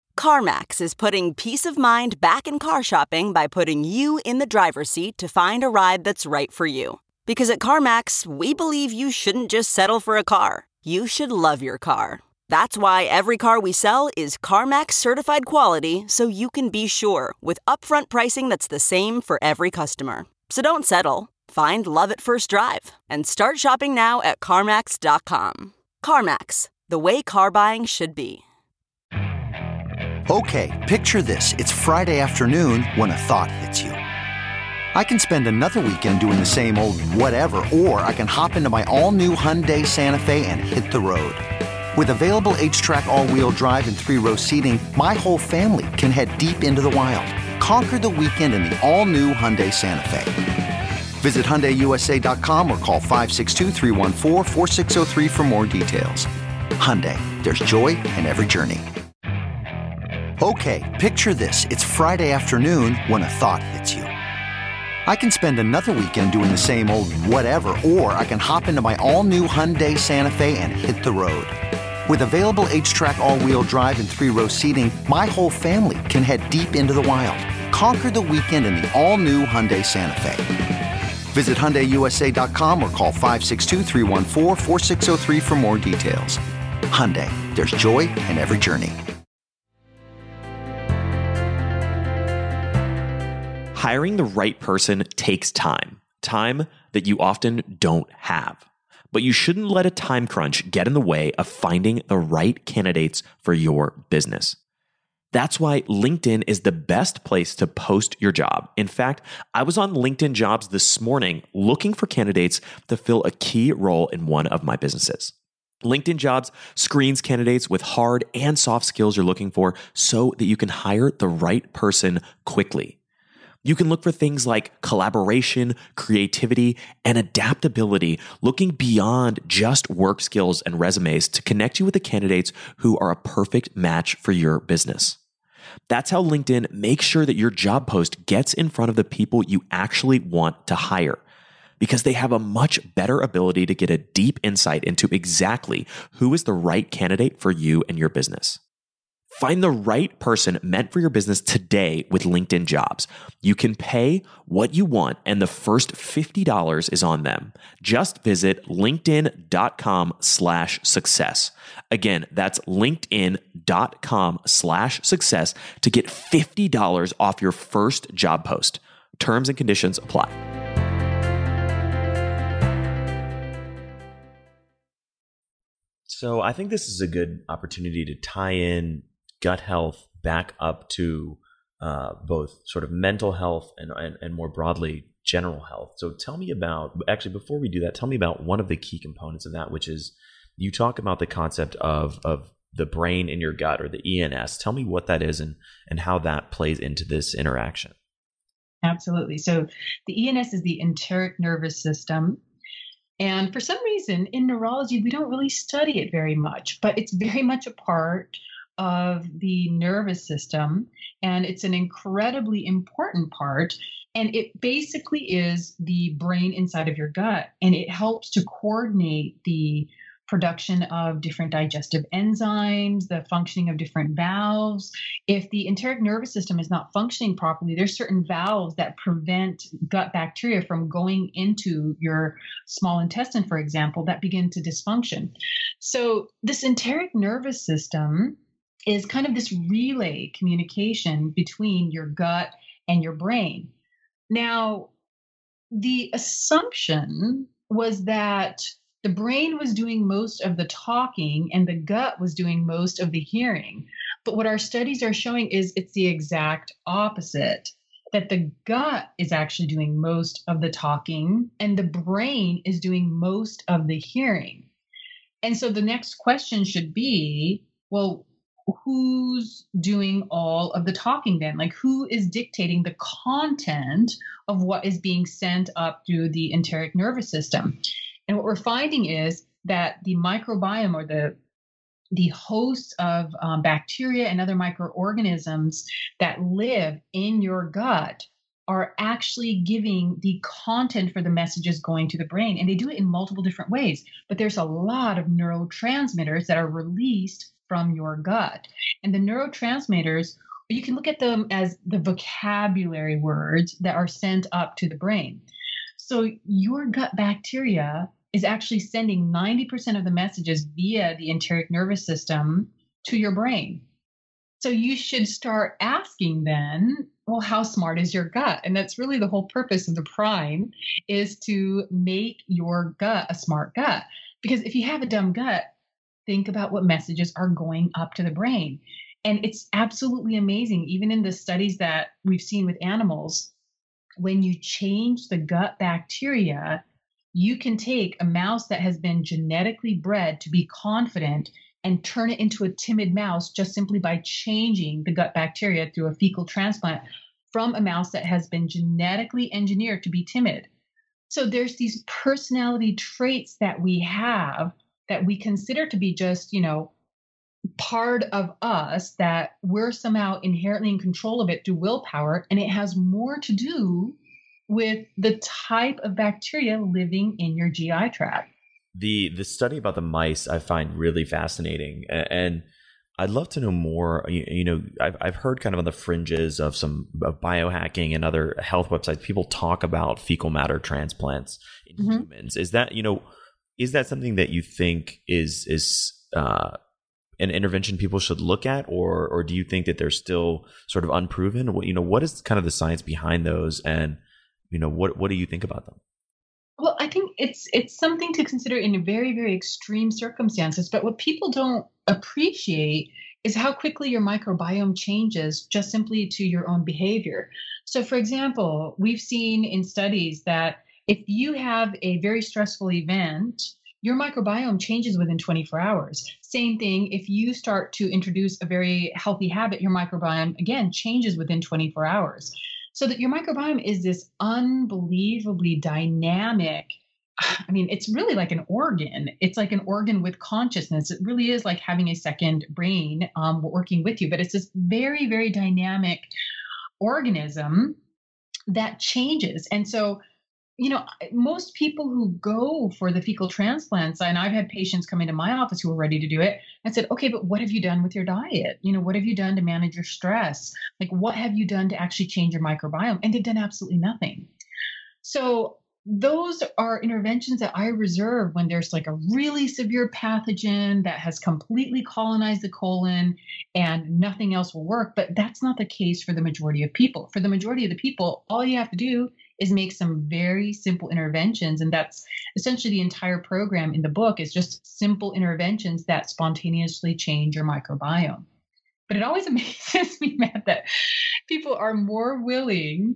CarMax is putting peace of mind back in car shopping by putting you in the driver's seat to find a ride that's right for you. Because at CarMax, we believe you shouldn't just settle for a car. You should love your car. That's why every car we sell is CarMax certified quality, so you can be sure with upfront pricing that's the same for every customer. So don't settle. Find love at first drive and start shopping now at CarMax dot com. CarMax, the way car buying should be. Okay, picture this. It's Friday afternoon when a thought hits you. I can spend another weekend doing the same old whatever, or I can hop into my all-new Hyundai Santa Fe and hit the road. With available H-Track all-wheel drive and three-row seating, my whole family can head deep into the wild. Conquer the weekend in the all-new Hyundai Santa Fe. Visit Hyundai U S A dot com or call five six two, three one four, four six zero three for more details. Hyundai, there's joy in every journey. Okay, picture this. It's Friday afternoon when a thought hits you. I can spend another weekend doing the same old whatever, or I can hop into my all-new Hyundai Santa Fe and hit the road. With available H-Track all-wheel drive and three-row seating, my whole family can head deep into the wild. Conquer the weekend in the all-new Hyundai Santa Fe. Visit Hyundai U S A dot com or call five six two, three one four, four six zero three for more details. Hyundai, there's joy in every journey. Hiring the right person takes time, time that you often don't have. But you shouldn't let a time crunch get in the way of finding the right candidates for your business. That's why LinkedIn is the best place to post your job. In fact, I was on LinkedIn Jobs this morning looking for candidates to fill a key role in one of my businesses. LinkedIn Jobs screens candidates with hard and soft skills you're looking for so that you can hire the right person quickly. You can look for things like collaboration, creativity, and adaptability, looking beyond just work skills and resumes to connect you with the candidates who are a perfect match for your business. That's how LinkedIn makes sure that your job post gets in front of the people you actually want to hire, because they have a much better ability to get a deep insight into exactly who is the right candidate for you and your business. Find the right person meant for your business today with LinkedIn Jobs. You can pay what you want, and the first fifty dollars is on them. Just visit linkedin.com slash success. Again, that's linkedin.com slash success to get fifty dollars off your first job post. Terms and conditions apply. So I think this is a good opportunity to tie in gut health back up to uh, both sort of mental health and, and and more broadly general health. So tell me about, actually before we do that, tell me about one of the key components of that, which is you talk about the concept of of the brain in your gut, or the E N S. Tell me what that is and and how that plays into this interaction. Absolutely. So the E N S is the enteric nervous system. And for some reason in neurology, we don't really study it very much, but it's very much a part of the nervous system, and it's an incredibly important part. And it basically is the brain inside of your gut, and it helps to coordinate the production of different digestive enzymes, the functioning of different valves. If the enteric nervous system is not functioning properly, there's certain valves that prevent gut bacteria from going into your small intestine, for example, that begin to dysfunction. So this enteric nervous system is kind of this relay communication between your gut and your brain. Now, the assumption was that the brain was doing most of the talking and the gut was doing most of the hearing. But what our studies are showing is it's the exact opposite, that the gut is actually doing most of the talking and the brain is doing most of the hearing. And so the next question should be, well, who's doing all of the talking then? Like, who is dictating the content of what is being sent up through the enteric nervous system? And what we're finding is that the microbiome, or the the hosts of um, bacteria and other microorganisms that live in your gut are actually giving the content for the messages going to the brain. And they do it in multiple different ways. But there's a lot of neurotransmitters that are released from your gut. And the neurotransmitters, you can look at them as the vocabulary words that are sent up to the brain. So your gut bacteria is actually sending ninety percent of the messages via the enteric nervous system to your brain. So you should start asking then, well, how smart is your gut? And that's really the whole purpose of the Prime, is to make your gut a smart gut. Because if you have a dumb gut, think about what messages are going up to the brain. And it's absolutely amazing, even in the studies that we've seen with animals, when you change the gut bacteria, you can take a mouse that has been genetically bred to be confident and turn it into a timid mouse just simply by changing the gut bacteria through a fecal transplant from a mouse that has been genetically engineered to be timid. So there's these personality traits that we have that we consider to be just, you know, part of us, that we're somehow inherently in control of it through willpower. And it has more to do with the type of bacteria living in your G I tract. The the study about the mice I find really fascinating, and I'd love to know more. You, you know, I've I've heard kind of on the fringes of some of biohacking and other health websites, people talk about fecal matter transplants in mm-hmm. humans. Is that, you know, is that something that you think is is uh, an intervention people should look at, or or do you think that they're still sort of unproven? What, you know, what is kind of the science behind those, and you know, what what do you think about them? Well, I think it's it's something to consider in very, very extreme circumstances. But what people don't appreciate is how quickly your microbiome changes just simply to your own behavior. So, for example, we've seen in studies that if you have a very stressful event, your microbiome changes within twenty-four hours. Same thing, if you start to introduce a very healthy habit, your microbiome, again, changes within twenty-four hours. So that your microbiome is this unbelievably dynamic, I mean, it's really like an organ. It's like an organ with consciousness. It really is like having a second brain um, working with you. But it's this very, very dynamic organism that changes. And so, you know, most people who go for the fecal transplants, and I've had patients come into my office who are ready to do it and said, okay, but what have you done with your diet? You know, what have you done to manage your stress? Like, what have you done to actually change your microbiome? And they've done absolutely nothing. So those are interventions that I reserve when there's like a really severe pathogen that has completely colonized the colon and nothing else will work. But that's not the case for the majority of people. For the majority of the people, all you have to do is make some very simple interventions. And that's essentially the entire program in the book, is just simple interventions that spontaneously change your microbiome. But it always amazes me, Matt, that people are more willing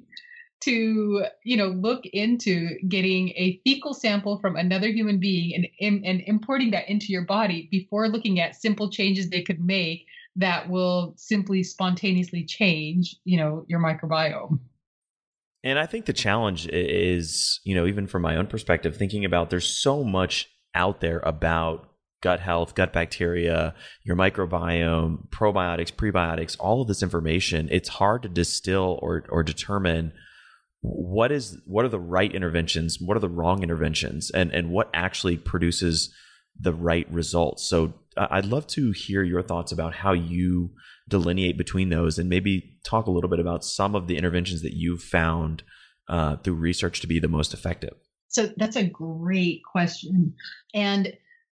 to, you know, look into getting a fecal sample from another human being and, and importing that into your body before looking at simple changes they could make that will simply spontaneously change, you know, your microbiome. And I think the challenge is, you know, even from my own perspective, thinking about there's so much out there about gut health, gut bacteria, your microbiome, probiotics, prebiotics, all of this information. It's hard to distill or or determine what is what are the right interventions, what are the wrong interventions, and and what actually produces the right results. So I'd love to hear your thoughts about how you delineate between those, and maybe talk a little bit about some of the interventions that you've found uh, through research to be the most effective. So that's a great question. And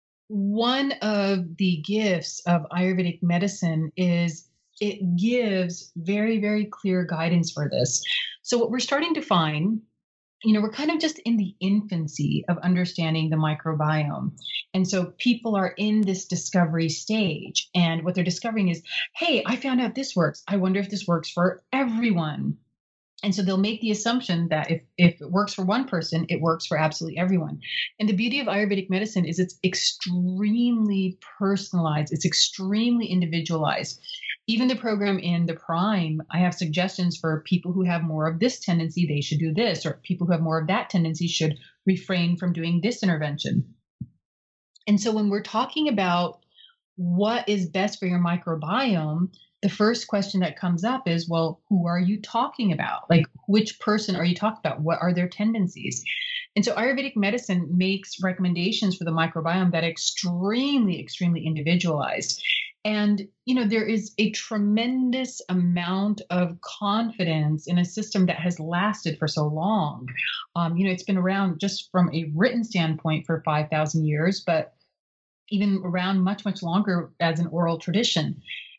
one of the gifts of Ayurvedic medicine is it gives very, very clear guidance for this. So what we're starting to find, you know, we're kind of just in the infancy of understanding the microbiome. And so people are in this discovery stage. And what they're discovering is, hey, I found out this works. I wonder if this works for everyone. And so they'll make the assumption that if, if it works for one person, it works for absolutely everyone. And the beauty of Ayurvedic medicine is it's extremely personalized. It's extremely individualized. Even the program in the Prime, I have suggestions for people who have more of this tendency, they should do this, or people who have more of that tendency should refrain from doing this intervention. And so when we're talking about what is best for your microbiome, the first question that comes up is, well, who are you talking about? Like, which person are you talking about? What are their tendencies? And so Ayurvedic medicine makes recommendations for the microbiome that are extremely, extremely individualized. And, you know, there is a tremendous amount of confidence in a system that has lasted for so long. Um, you know, it's been around just from a written standpoint for five thousand years, but even around much, much longer as an oral tradition.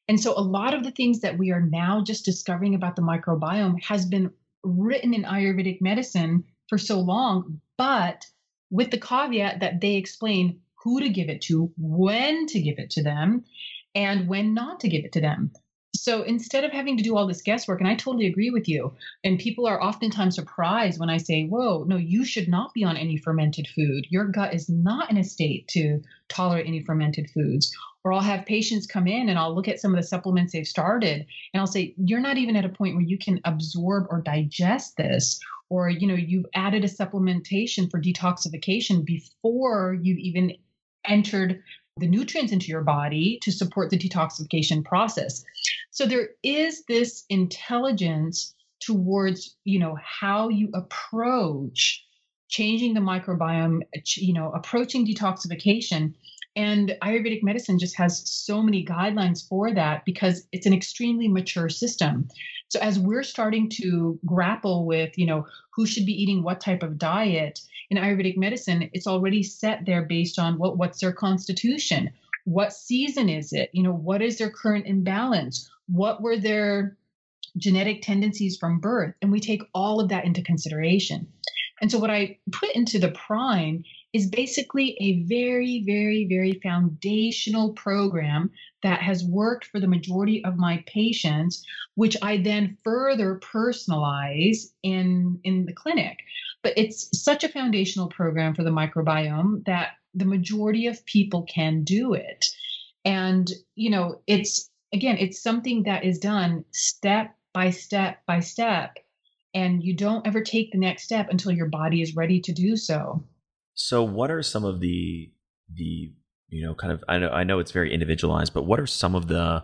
And so a lot of the things that we are now just discovering about the microbiome has been written in Ayurvedic medicine for so long, but with the caveat that they explain who to give it to, when to give it to them, and when not to give it to them. So instead of having to do all this guesswork, and I totally agree with you, and people are oftentimes surprised when I say, whoa, no, you should not be on any fermented food. Your gut is not in a state to tolerate any fermented foods. Or I'll have patients come in and I'll look at some of the supplements they've started and I'll say, you're not even at a point where you can absorb or digest this. Or, you know, you've added a supplementation for detoxification before you've even entered the nutrients into your body to support the detoxification process. So there is this intelligence towards, you know, how you approach changing the microbiome, you know, approaching detoxification. And Ayurvedic medicine just has so many guidelines for that because it's an extremely mature system. So as we're starting to grapple with, you know, who should be eating what type of diet in Ayurvedic medicine, it's already set there based on what, what's their constitution, what season is it, you know, what is their current imbalance, what were their genetic tendencies from birth, and we take all of that into consideration. And so what I put into the Prime is basically a very, very, very foundational program that has worked for the majority of my patients, which I then further personalize in, in the clinic. But it's such a foundational program for the microbiome that the majority of people can do it. And, you know, it's, again, it's something that is done step by step by step. And you don't ever take the next step until your body is ready to do so. So what are some of the, the, you know, kind of, I know, I know it's very individualized, but what are some of the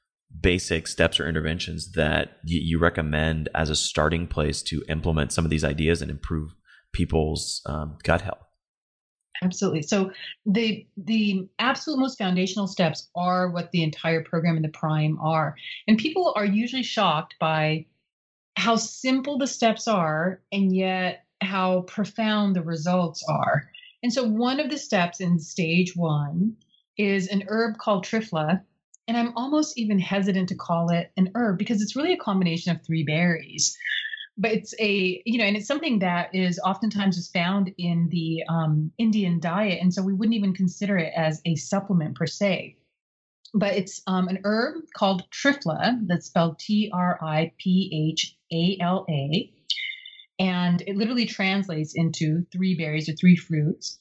basic steps or interventions that y- you recommend as a starting place to implement some of these ideas and improve people's um, gut health? Absolutely. So the the absolute most foundational steps are what the entire program in the Prime are. And people are usually shocked by how simple the steps are and yet how profound the results are. And so one of the steps in stage one is an herb called Triphala. And I'm almost even hesitant to call it an herb because it's really a combination of three berries. But it's a, you know, and it's something that is oftentimes is found in the um, Indian diet. And so we wouldn't even consider it as a supplement per se. But it's um, an herb called Triphala, that's spelled T R I P H A L A. And it literally translates into three berries or three fruits.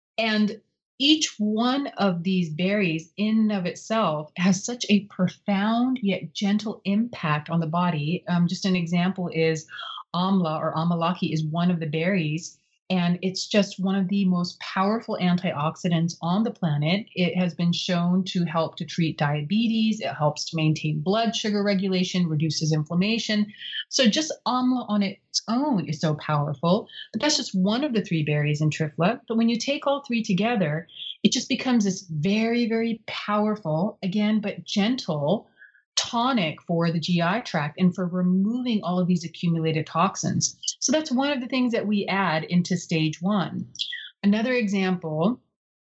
And each one of these berries in and of itself has such a profound yet gentle impact on the body. Um, just an example is amla or amalaki is one of the berries. And it's just one of the most powerful antioxidants on the planet. It has been shown to help to treat diabetes. It helps to maintain blood sugar regulation, reduces inflammation. So just amla on its own is so powerful. But that's just one of the three berries in Triphala. But when you take all three together, it just becomes this very, very powerful, again, but gentle tonic for the G I tract and for removing all of these accumulated toxins. So that's one of the things that we add into stage one. Another example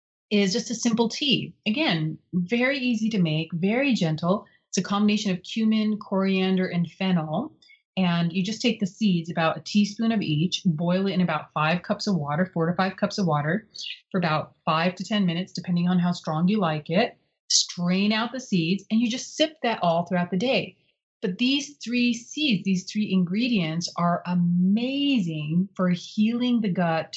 is just a simple tea. Again, very easy to make, very gentle. It's a combination of cumin, coriander, and fennel. And you just take the seeds, about a teaspoon of each, boil it in about five cups of water, four to five cups of water for about five to ten minutes, depending on how strong you like it. Strain out the seeds, and you just sip that all throughout the day. But these three seeds, these three ingredients are amazing for healing the gut,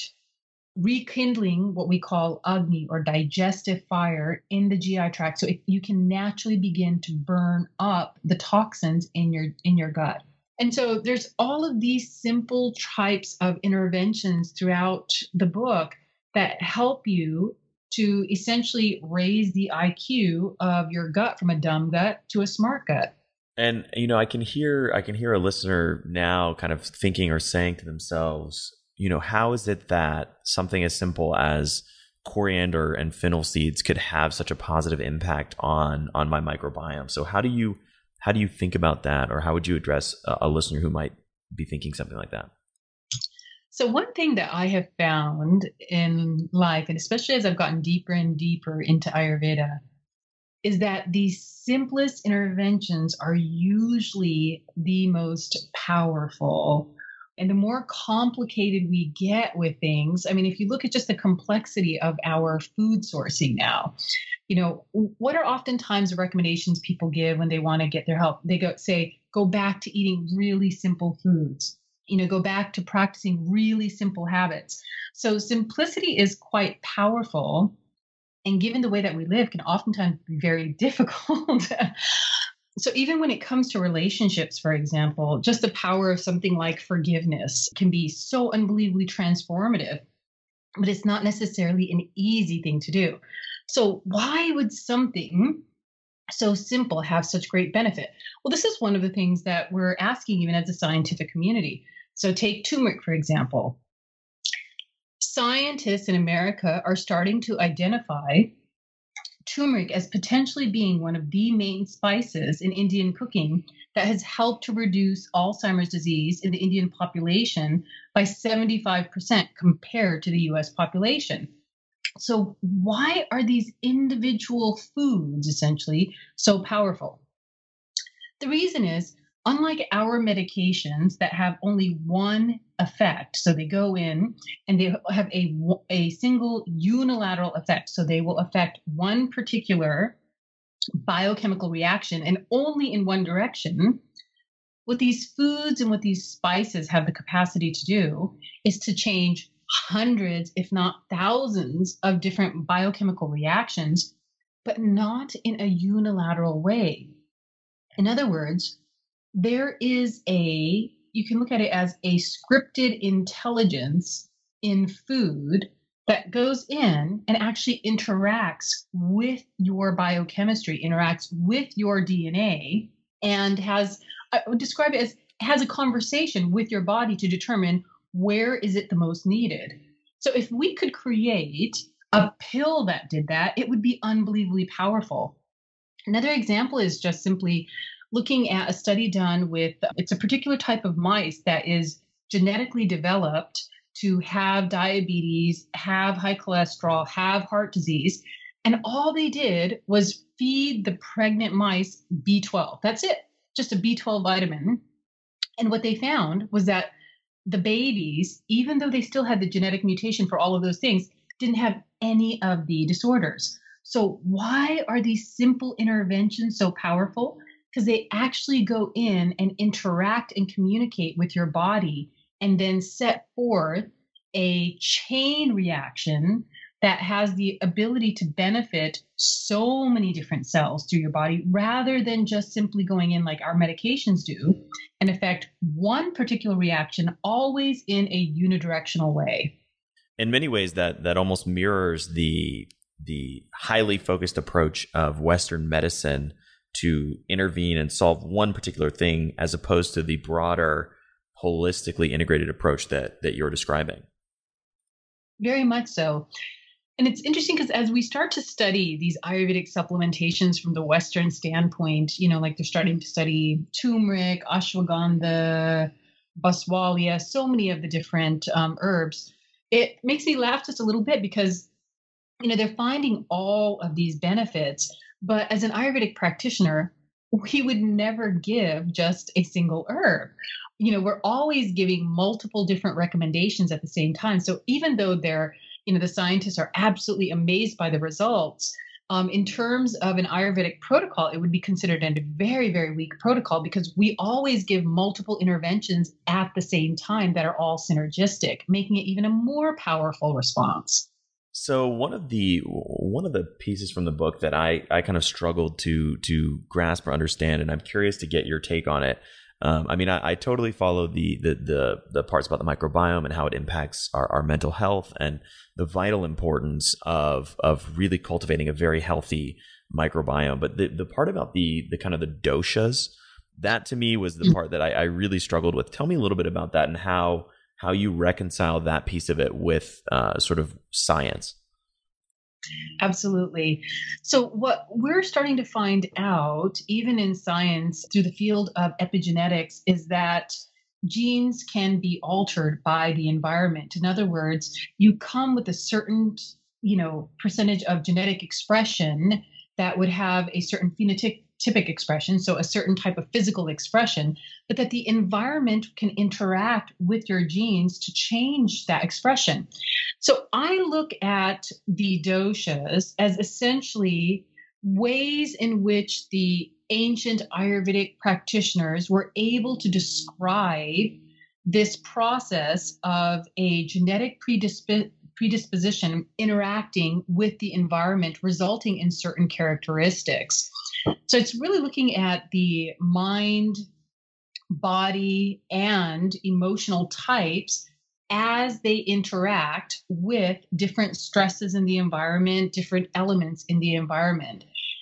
rekindling what we call Agni or digestive fire in the G I tract. So it, you can naturally begin to burn up the toxins in your in your gut. And so there's all of these simple types of interventions throughout the book that help you to essentially raise the I Q of your gut from a dumb gut to a smart gut. And, you know, I can hear, I can hear a listener now kind of thinking or saying to themselves, you know, how is it that something as simple as coriander and fennel seeds could have such a positive impact on, on my microbiome? So how do you, how do you think about that? Or how would you address a, a listener who might be thinking something like that? So one thing that I have found in life, and especially as I've gotten deeper and deeper into Ayurveda, is that the simplest interventions are usually the most powerful. And the more complicated we get with things, I mean, if you look at just the complexity of our food sourcing now, you know, what are oftentimes the recommendations people give when they want to get their help? They go say, go back to eating really simple foods, you know, go back to practicing really simple habits. So simplicity is quite powerful. And given the way that we live, can oftentimes be very difficult. So even when it comes to relationships, for example, just the power of something like forgiveness can be so unbelievably transformative, but it's not necessarily an easy thing to do. So why would something so simple have such great benefit? Well, this is one of the things that we're asking even as a scientific community. So take turmeric, for example. Scientists in America are starting to identify turmeric as potentially being one of the main spices in Indian cooking that has helped to reduce Alzheimer's disease in the Indian population by seventy-five percent compared to the U S population. So why are these individual foods essentially so powerful? The reason is, unlike our medications that have only one effect, so they go in and they have a, a single unilateral effect, so they will affect one particular biochemical reaction and only in one direction, what these foods and what these spices have the capacity to do is to change hundreds, if not thousands, of different biochemical reactions, but not in a unilateral way. In other words, there is a, you can look at it as a scripted intelligence in food that goes in and actually interacts with your biochemistry, interacts with your D N A, and has, I would describe it as, has a conversation with your body to determine where is it the most needed. So if we could create a pill that did that, it would be unbelievably powerful. Another example is just simply looking at a study done with, it's a particular type of mice that is genetically developed to have diabetes, have high cholesterol, have heart disease. And all they did was feed the pregnant mice B twelve. That's it, just a B twelve vitamin. And what they found was that the babies, even though they still had the genetic mutation for all of those things, didn't have any of the disorders. So why are these simple interventions so powerful? Because they actually go in and interact and communicate with your body and then set forth a chain reaction that has the ability to benefit so many different cells through your body, rather than just simply going in like our medications do and affect one particular reaction always in a unidirectional way. In many ways, that that almost mirrors the the highly focused approach of Western medicine to intervene and solve one particular thing, as opposed to the broader, holistically integrated approach that that you're describing. Very much so. And it's interesting because as we start to study these Ayurvedic supplementations from the Western standpoint, you know, like they're starting to study turmeric, ashwagandha, baswalia, so many of the different um, herbs, it makes me laugh just a little bit because, you know, they're finding all of these benefits. But as an Ayurvedic practitioner, we would never give just a single herb. You know, we're always giving multiple different recommendations at the same time. So even though they're, you know, the scientists are absolutely amazed by the results, um, in terms of an Ayurvedic protocol, it would be considered a very, very weak protocol because we always give multiple interventions at the same time that are all synergistic, making it even a more powerful response. So one of the one of the pieces from the book that I, I kind of struggled to to grasp or understand, and I'm curious to get your take on it. Um, I mean, I, I totally follow the, the the the parts about the microbiome and how it impacts our, our mental health and the vital importance of of really cultivating a very healthy microbiome. But the, the part about the the kind of the doshas, that to me was the part that I, I really struggled with. Tell me a little bit about that and how how you reconcile that piece of it with uh, sort of science. Absolutely. So what we're starting to find out, even in science through the field of epigenetics, is that genes can be altered by the environment. In other words, you come with a certain, you know, percentage of genetic expression that would have a certain phenotypic expression, so a certain type of physical expression, but that the environment can interact with your genes to change that expression. So I look at the doshas as essentially ways in which the ancient Ayurvedic practitioners were able to describe this process of a genetic predisp- predisposition interacting with the environment, resulting in certain characteristics. So it's really looking at the mind, body, and emotional types as they interact with different stresses in the environment, different elements in the environment.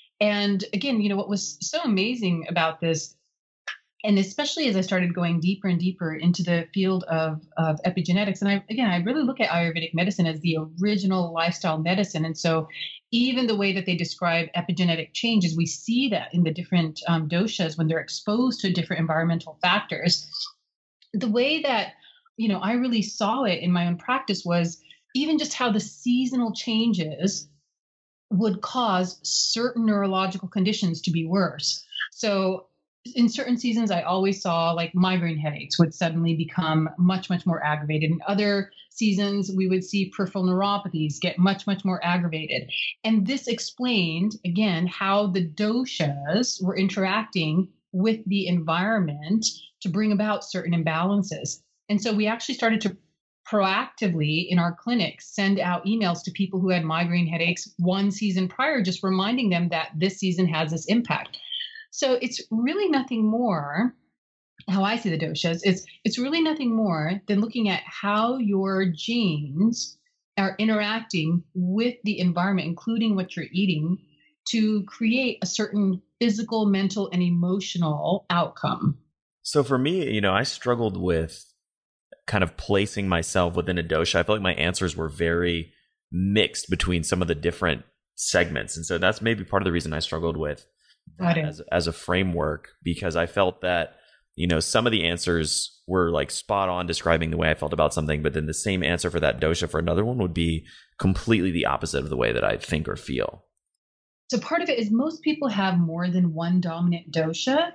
And again, you know, what was so amazing about this, and especially as I started going deeper and deeper into the field of, of epigenetics, and I, again, I really look at Ayurvedic medicine as the original lifestyle medicine. And so even the way that they describe epigenetic changes, we see that in the different um, doshas when they're exposed to different environmental factors. The way that, you know, I really saw it in my own practice was even just how the seasonal changes would cause certain neurological conditions to be worse. So in certain seasons, I always saw like migraine headaches would suddenly become much, much more aggravated. In other seasons, we would see peripheral neuropathies get much, much more aggravated. And this explained, again, how the doshas were interacting with the environment to bring about certain imbalances. And so we actually started to proactively in our clinics send out emails to people who had migraine headaches one season prior, just reminding them that this season has this impact. So it's really nothing more, how I see the doshas, it's, it's really nothing more than looking at how your genes are interacting with the environment, including what you're eating, to create a certain physical, mental, and emotional outcome. So for me, you know, I struggled with kind of placing myself within a dosha. I feel like my answers were very mixed between some of the different segments. And so that's maybe part of the reason I struggled with that as, as a framework, because I felt that, you know, some of the answers were like spot on describing the way I felt about something, but then the same answer for that dosha for another one would be completely the opposite of the way that I think or feel. So part of it is most people have more than one dominant dosha,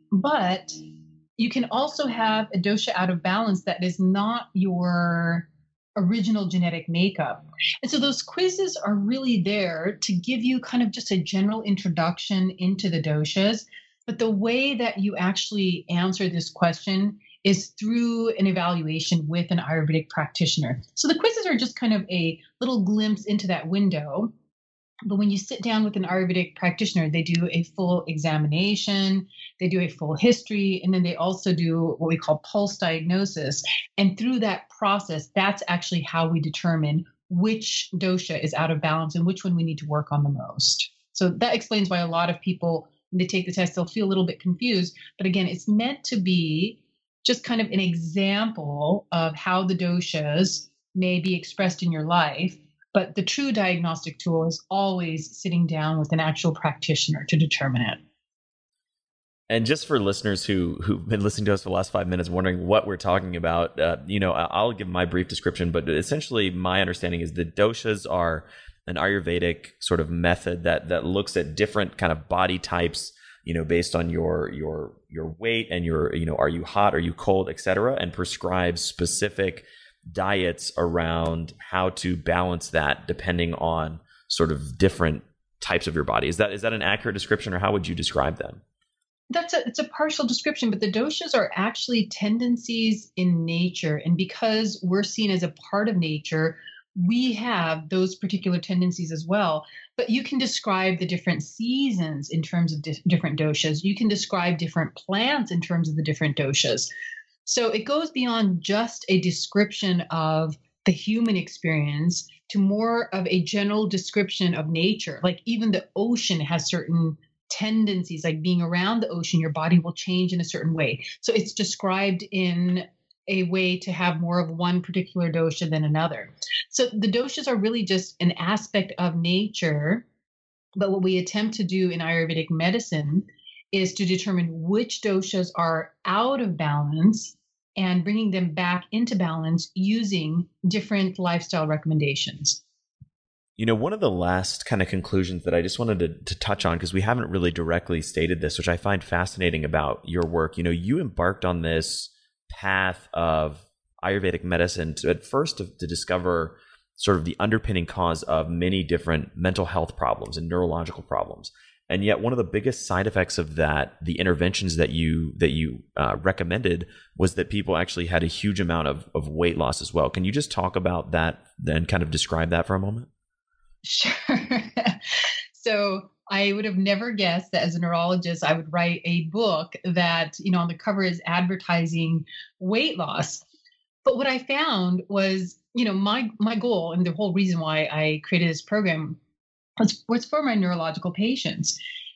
but you can also have a dosha out of balance that is not your original genetic makeup. And so those quizzes are really there to give you kind of just a general introduction into the doshas. But the way that you actually answer this question is through an evaluation with an Ayurvedic practitioner. So the quizzes are just kind of a little glimpse into that window. But when you sit down with an Ayurvedic practitioner, they do a full examination, they do a full history, and then they also do what we call pulse diagnosis. And through that process, that's actually how we determine which dosha is out of balance and which one we need to work on the most. So that explains why a lot of people, when they take the test, they'll feel a little bit confused. But again, it's meant to be just kind of an example of how the doshas may be expressed in your life. But the true diagnostic tool is always sitting down with an actual practitioner to determine it. And just for listeners who, who've been listening to us for the last five minutes, wondering what we're talking about, uh, you know, I'll give my brief description, but essentially my understanding is the doshas are an Ayurvedic sort of method that that looks at different kind of body types, you know, based on your your your weight and your, you know, are you hot, are you cold, et cetera, and prescribes specific diets around how to balance that depending on sort of different types of your body. Is that is that an accurate description, or how would you describe them? That's a, it's a partial description, but the doshas are actually tendencies in nature. And because we're seen as a part of nature, we have those particular tendencies as well. But you can describe the different seasons in terms of di- different doshas. You can describe different plants in terms of the different doshas. So it goes beyond just a description of the human experience to more of a general description of nature. Like even the ocean has certain tendencies, like being around the ocean, your body will change in a certain way. So it's described in a way to have more of one particular dosha than another. So the doshas are really just an aspect of nature. But what we attempt to do in Ayurvedic medicine is to determine which doshas are out of balance and bringing them back into balance using different lifestyle recommendations. You know, one of the last kind of conclusions that I just wanted to, to touch on, because we haven't really directly stated this, which I find fascinating about your work. You know, you embarked on this path of Ayurvedic medicine to at first to, to discover sort of the underpinning cause of many different mental health problems and neurological problems. And yet one of the biggest side effects of that, the interventions that you that you uh, recommended, was that people actually had a huge amount of, of weight loss as well. Can you just talk about that, then kind of describe that for a moment? Sure. So I would have never guessed that as a neurologist, I would write a book that, you know, on the cover is advertising weight loss. But what I found was, you know, my my goal and the whole reason why I created this program was, was for my neurological patients.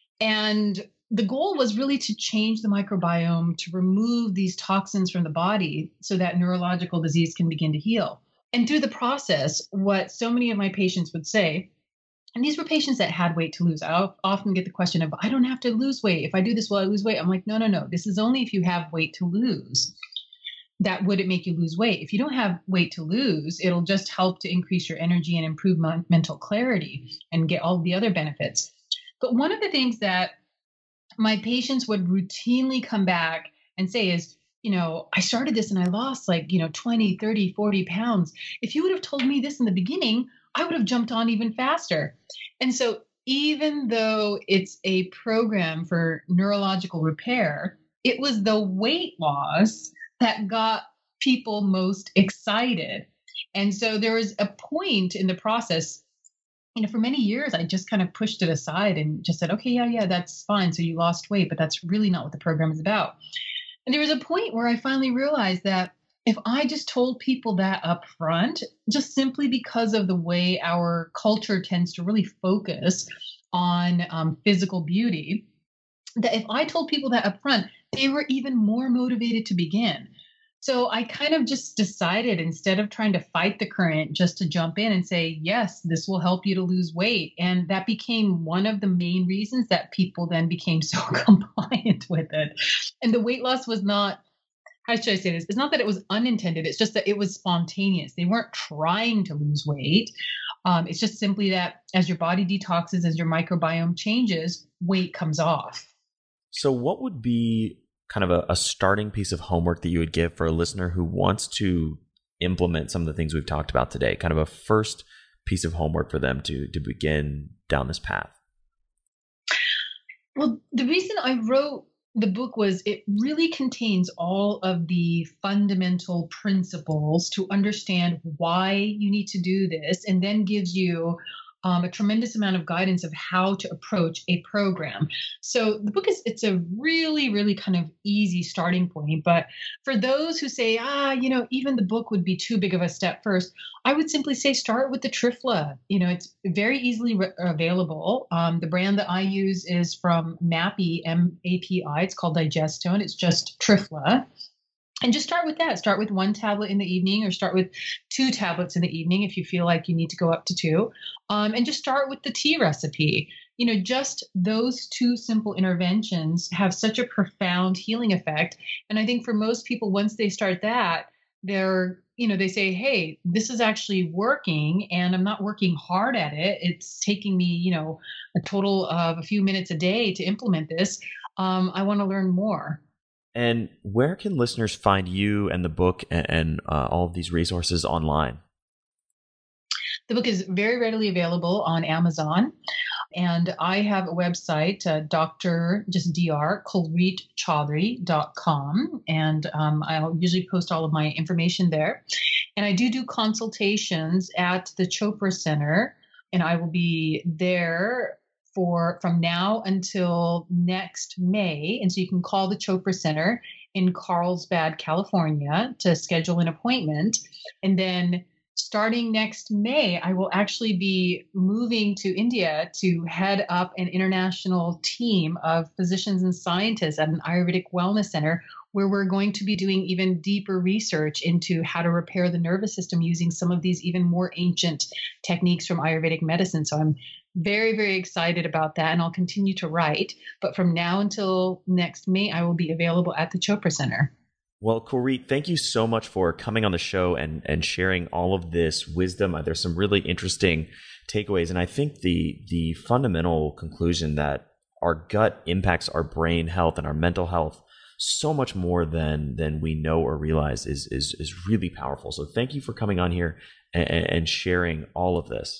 And the goal was really to change the microbiome, to remove these toxins from the body so that neurological disease can begin to heal. And through the process, what so many of my patients would say, and these were patients that had weight to lose. I often get the question of, I don't have to lose weight. If I do this, will I lose weight? I'm like, no, no, no. This is only if you have weight to lose. That would it make you lose weight. If you don't have weight to lose, it'll just help to increase your energy and improve my mental clarity and get all the other benefits. But one of the things that my patients would routinely come back and say is, you know, I started this and I lost like, you know, twenty, thirty, forty pounds. If you would have told me this in the beginning, I would have jumped on even faster. And so even though it's a program for neurological repair, it was the weight loss that got people most excited. And so there was a point in the process, you know, for many years, I just kind of pushed it aside and just said, okay, yeah, yeah, that's fine. So you lost weight, but that's really not what the program is about. And there was a point where I finally realized that if I just told people that up front, just simply because of the way our culture tends to really focus on um, physical beauty, that if I told people that up front, they were even more motivated to begin. So I kind of just decided, instead of trying to fight the current, just to jump in and say, yes, this will help you to lose weight. And that became one of the main reasons that people then became so compliant with it. And the weight loss was not, how should I say this? It's not that it was unintended. It's just that it was spontaneous. They weren't trying to lose weight. Um, it's just simply that as your body detoxes, as your microbiome changes, weight comes off. So what would be kind of a, a starting piece of homework that you would give for a listener who wants to implement some of the things we've talked about today? Kind of a first piece of homework for them to, to begin down this path? Well, the reason I wrote the book was it really contains all of the fundamental principles to understand why you need to do this, and then gives you um, a tremendous amount of guidance of how to approach a program. So the book is, it's a really, really kind of easy starting point. But for those who say, ah, you know, even the book would be too big of a step first, I would simply say start with the Triphala. You know, it's very easily re- available. Um, the brand that I use is from MAPI, M A P I. It's called Digestone. It's just Triphala. And just start with that. Start with one tablet in the evening, or start with two tablets in the evening if you feel like you need to go up to two. Um, and just start with the tea recipe. You know, just those two simple interventions have such a profound healing effect. And I think for most people, once they start that, they're, you know, they say, hey, this is actually working and I'm not working hard at it. It's taking me, you know, a total of a few minutes a day to implement this. Um, I want to learn more. And where can listeners find you and the book and, and uh, all of these resources online? The book is very readily available on Amazon. And I have a website, uh, Doctor just Dr Kulreet Chaudhary dot com. And um, I'll usually post all of my information there. And I do do consultations at the Chopra Center, and I will be there for from now until next May. And so you can call the Chopra Center in Carlsbad, California to schedule an appointment. And then starting next May, I will actually be moving to India to head up an international team of physicians and scientists at an Ayurvedic wellness center, where we're going to be doing even deeper research into how to repair the nervous system using some of these even more ancient techniques from Ayurvedic medicine. So I'm very, very excited about that, and I'll continue to write. But from now until next May, I will be available at the Chopra Center. Well, Corit, thank you so much for coming on the show and, and sharing all of this wisdom. Uh, There's some really interesting takeaways. And I think the the fundamental conclusion that our gut impacts our brain health and our mental health so much more than than we know or realize is is is really powerful. So thank you for coming on here and, and sharing all of this.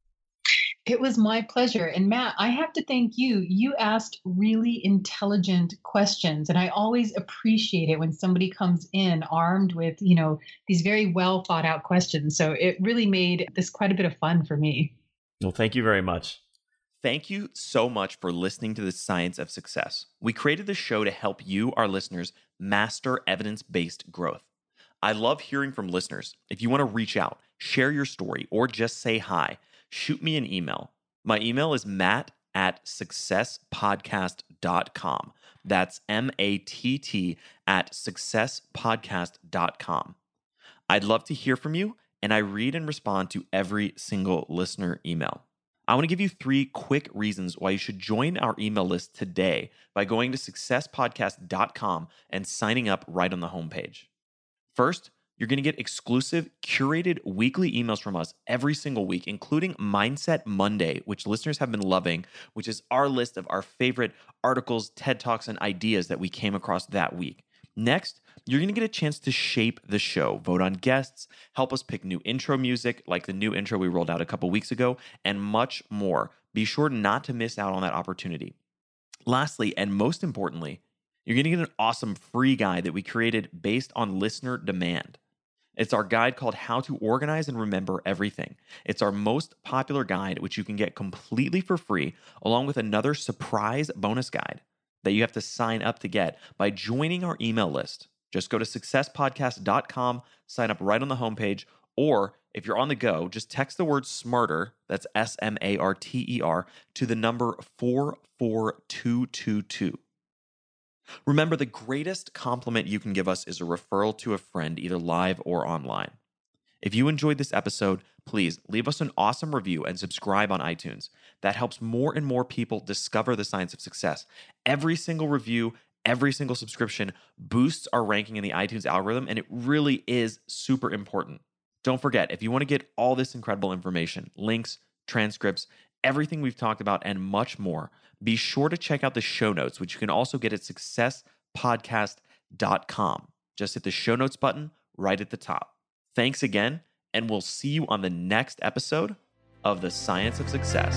It was my pleasure. And Matt, I have to thank you. You asked really intelligent questions. And I always appreciate it when somebody comes in armed with, you know, these very well thought out questions. So it really made this quite a bit of fun for me. Well, thank you very much. Thank you so much for listening to The Science of Success. We created this show to help you, our listeners, master evidence-based growth. I love hearing from listeners. If you want to reach out, share your story, or just say hi, shoot me an email. My email is matt at success podcast dot com. That's M A T T at success podcast dot com. I'd love to hear from you, and I read and respond to every single listener email. I want to give you three quick reasons why you should join our email list today by going to success podcast dot com and signing up right on the homepage. First, you're going to get exclusive, curated weekly emails from us every single week, including Mindset Monday, which listeners have been loving, which is our list of our favorite articles, TED Talks, and ideas that we came across that week. Next, you're going to get a chance to shape the show, vote on guests, help us pick new intro music, like the new intro we rolled out a couple weeks ago, and much more. Be sure not to miss out on that opportunity. Lastly, and most importantly, you're going to get an awesome free guide that we created based on listener demand. It's our guide called How to Organize and Remember Everything. It's our most popular guide, which you can get completely for free, along with another surprise bonus guide that you have to sign up to get by joining our email list. Just go to success podcast dot com, sign up right on the homepage, or if you're on the go, just text the word SMARTER, that's S M A R T E R, to the number four four two two two. Remember, the greatest compliment you can give us is a referral to a friend, either live or online. If you enjoyed this episode, please leave us an awesome review and subscribe on iTunes. That helps more and more people discover the science of success. Every single review, every single subscription boosts our ranking in the iTunes algorithm, and it really is super important. Don't forget, if you want to get all this incredible information, links, transcripts, everything we've talked about, and much more, be sure to check out the show notes, which you can also get at success podcast dot com. Just hit the show notes button right at the top. Thanks again, and we'll see you on the next episode of The Science of Success.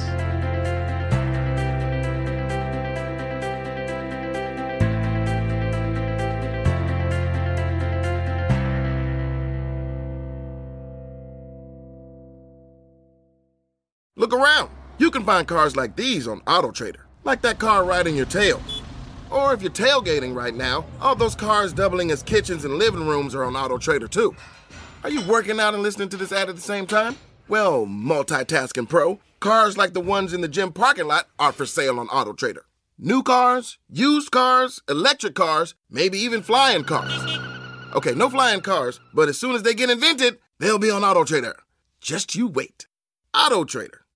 Look around. You can find cars like these on AutoTrader, like that car riding your tail. Or if you're tailgating right now, all those cars doubling as kitchens and living rooms are on AutoTrader too. Are you working out and listening to this ad at the same time? Well, multitasking pro, cars like the ones in the gym parking lot are for sale on AutoTrader. New cars, used cars, electric cars, maybe even flying cars. Okay, no flying cars, but as soon as they get invented, they'll be on AutoTrader. Just you wait. AutoTrader.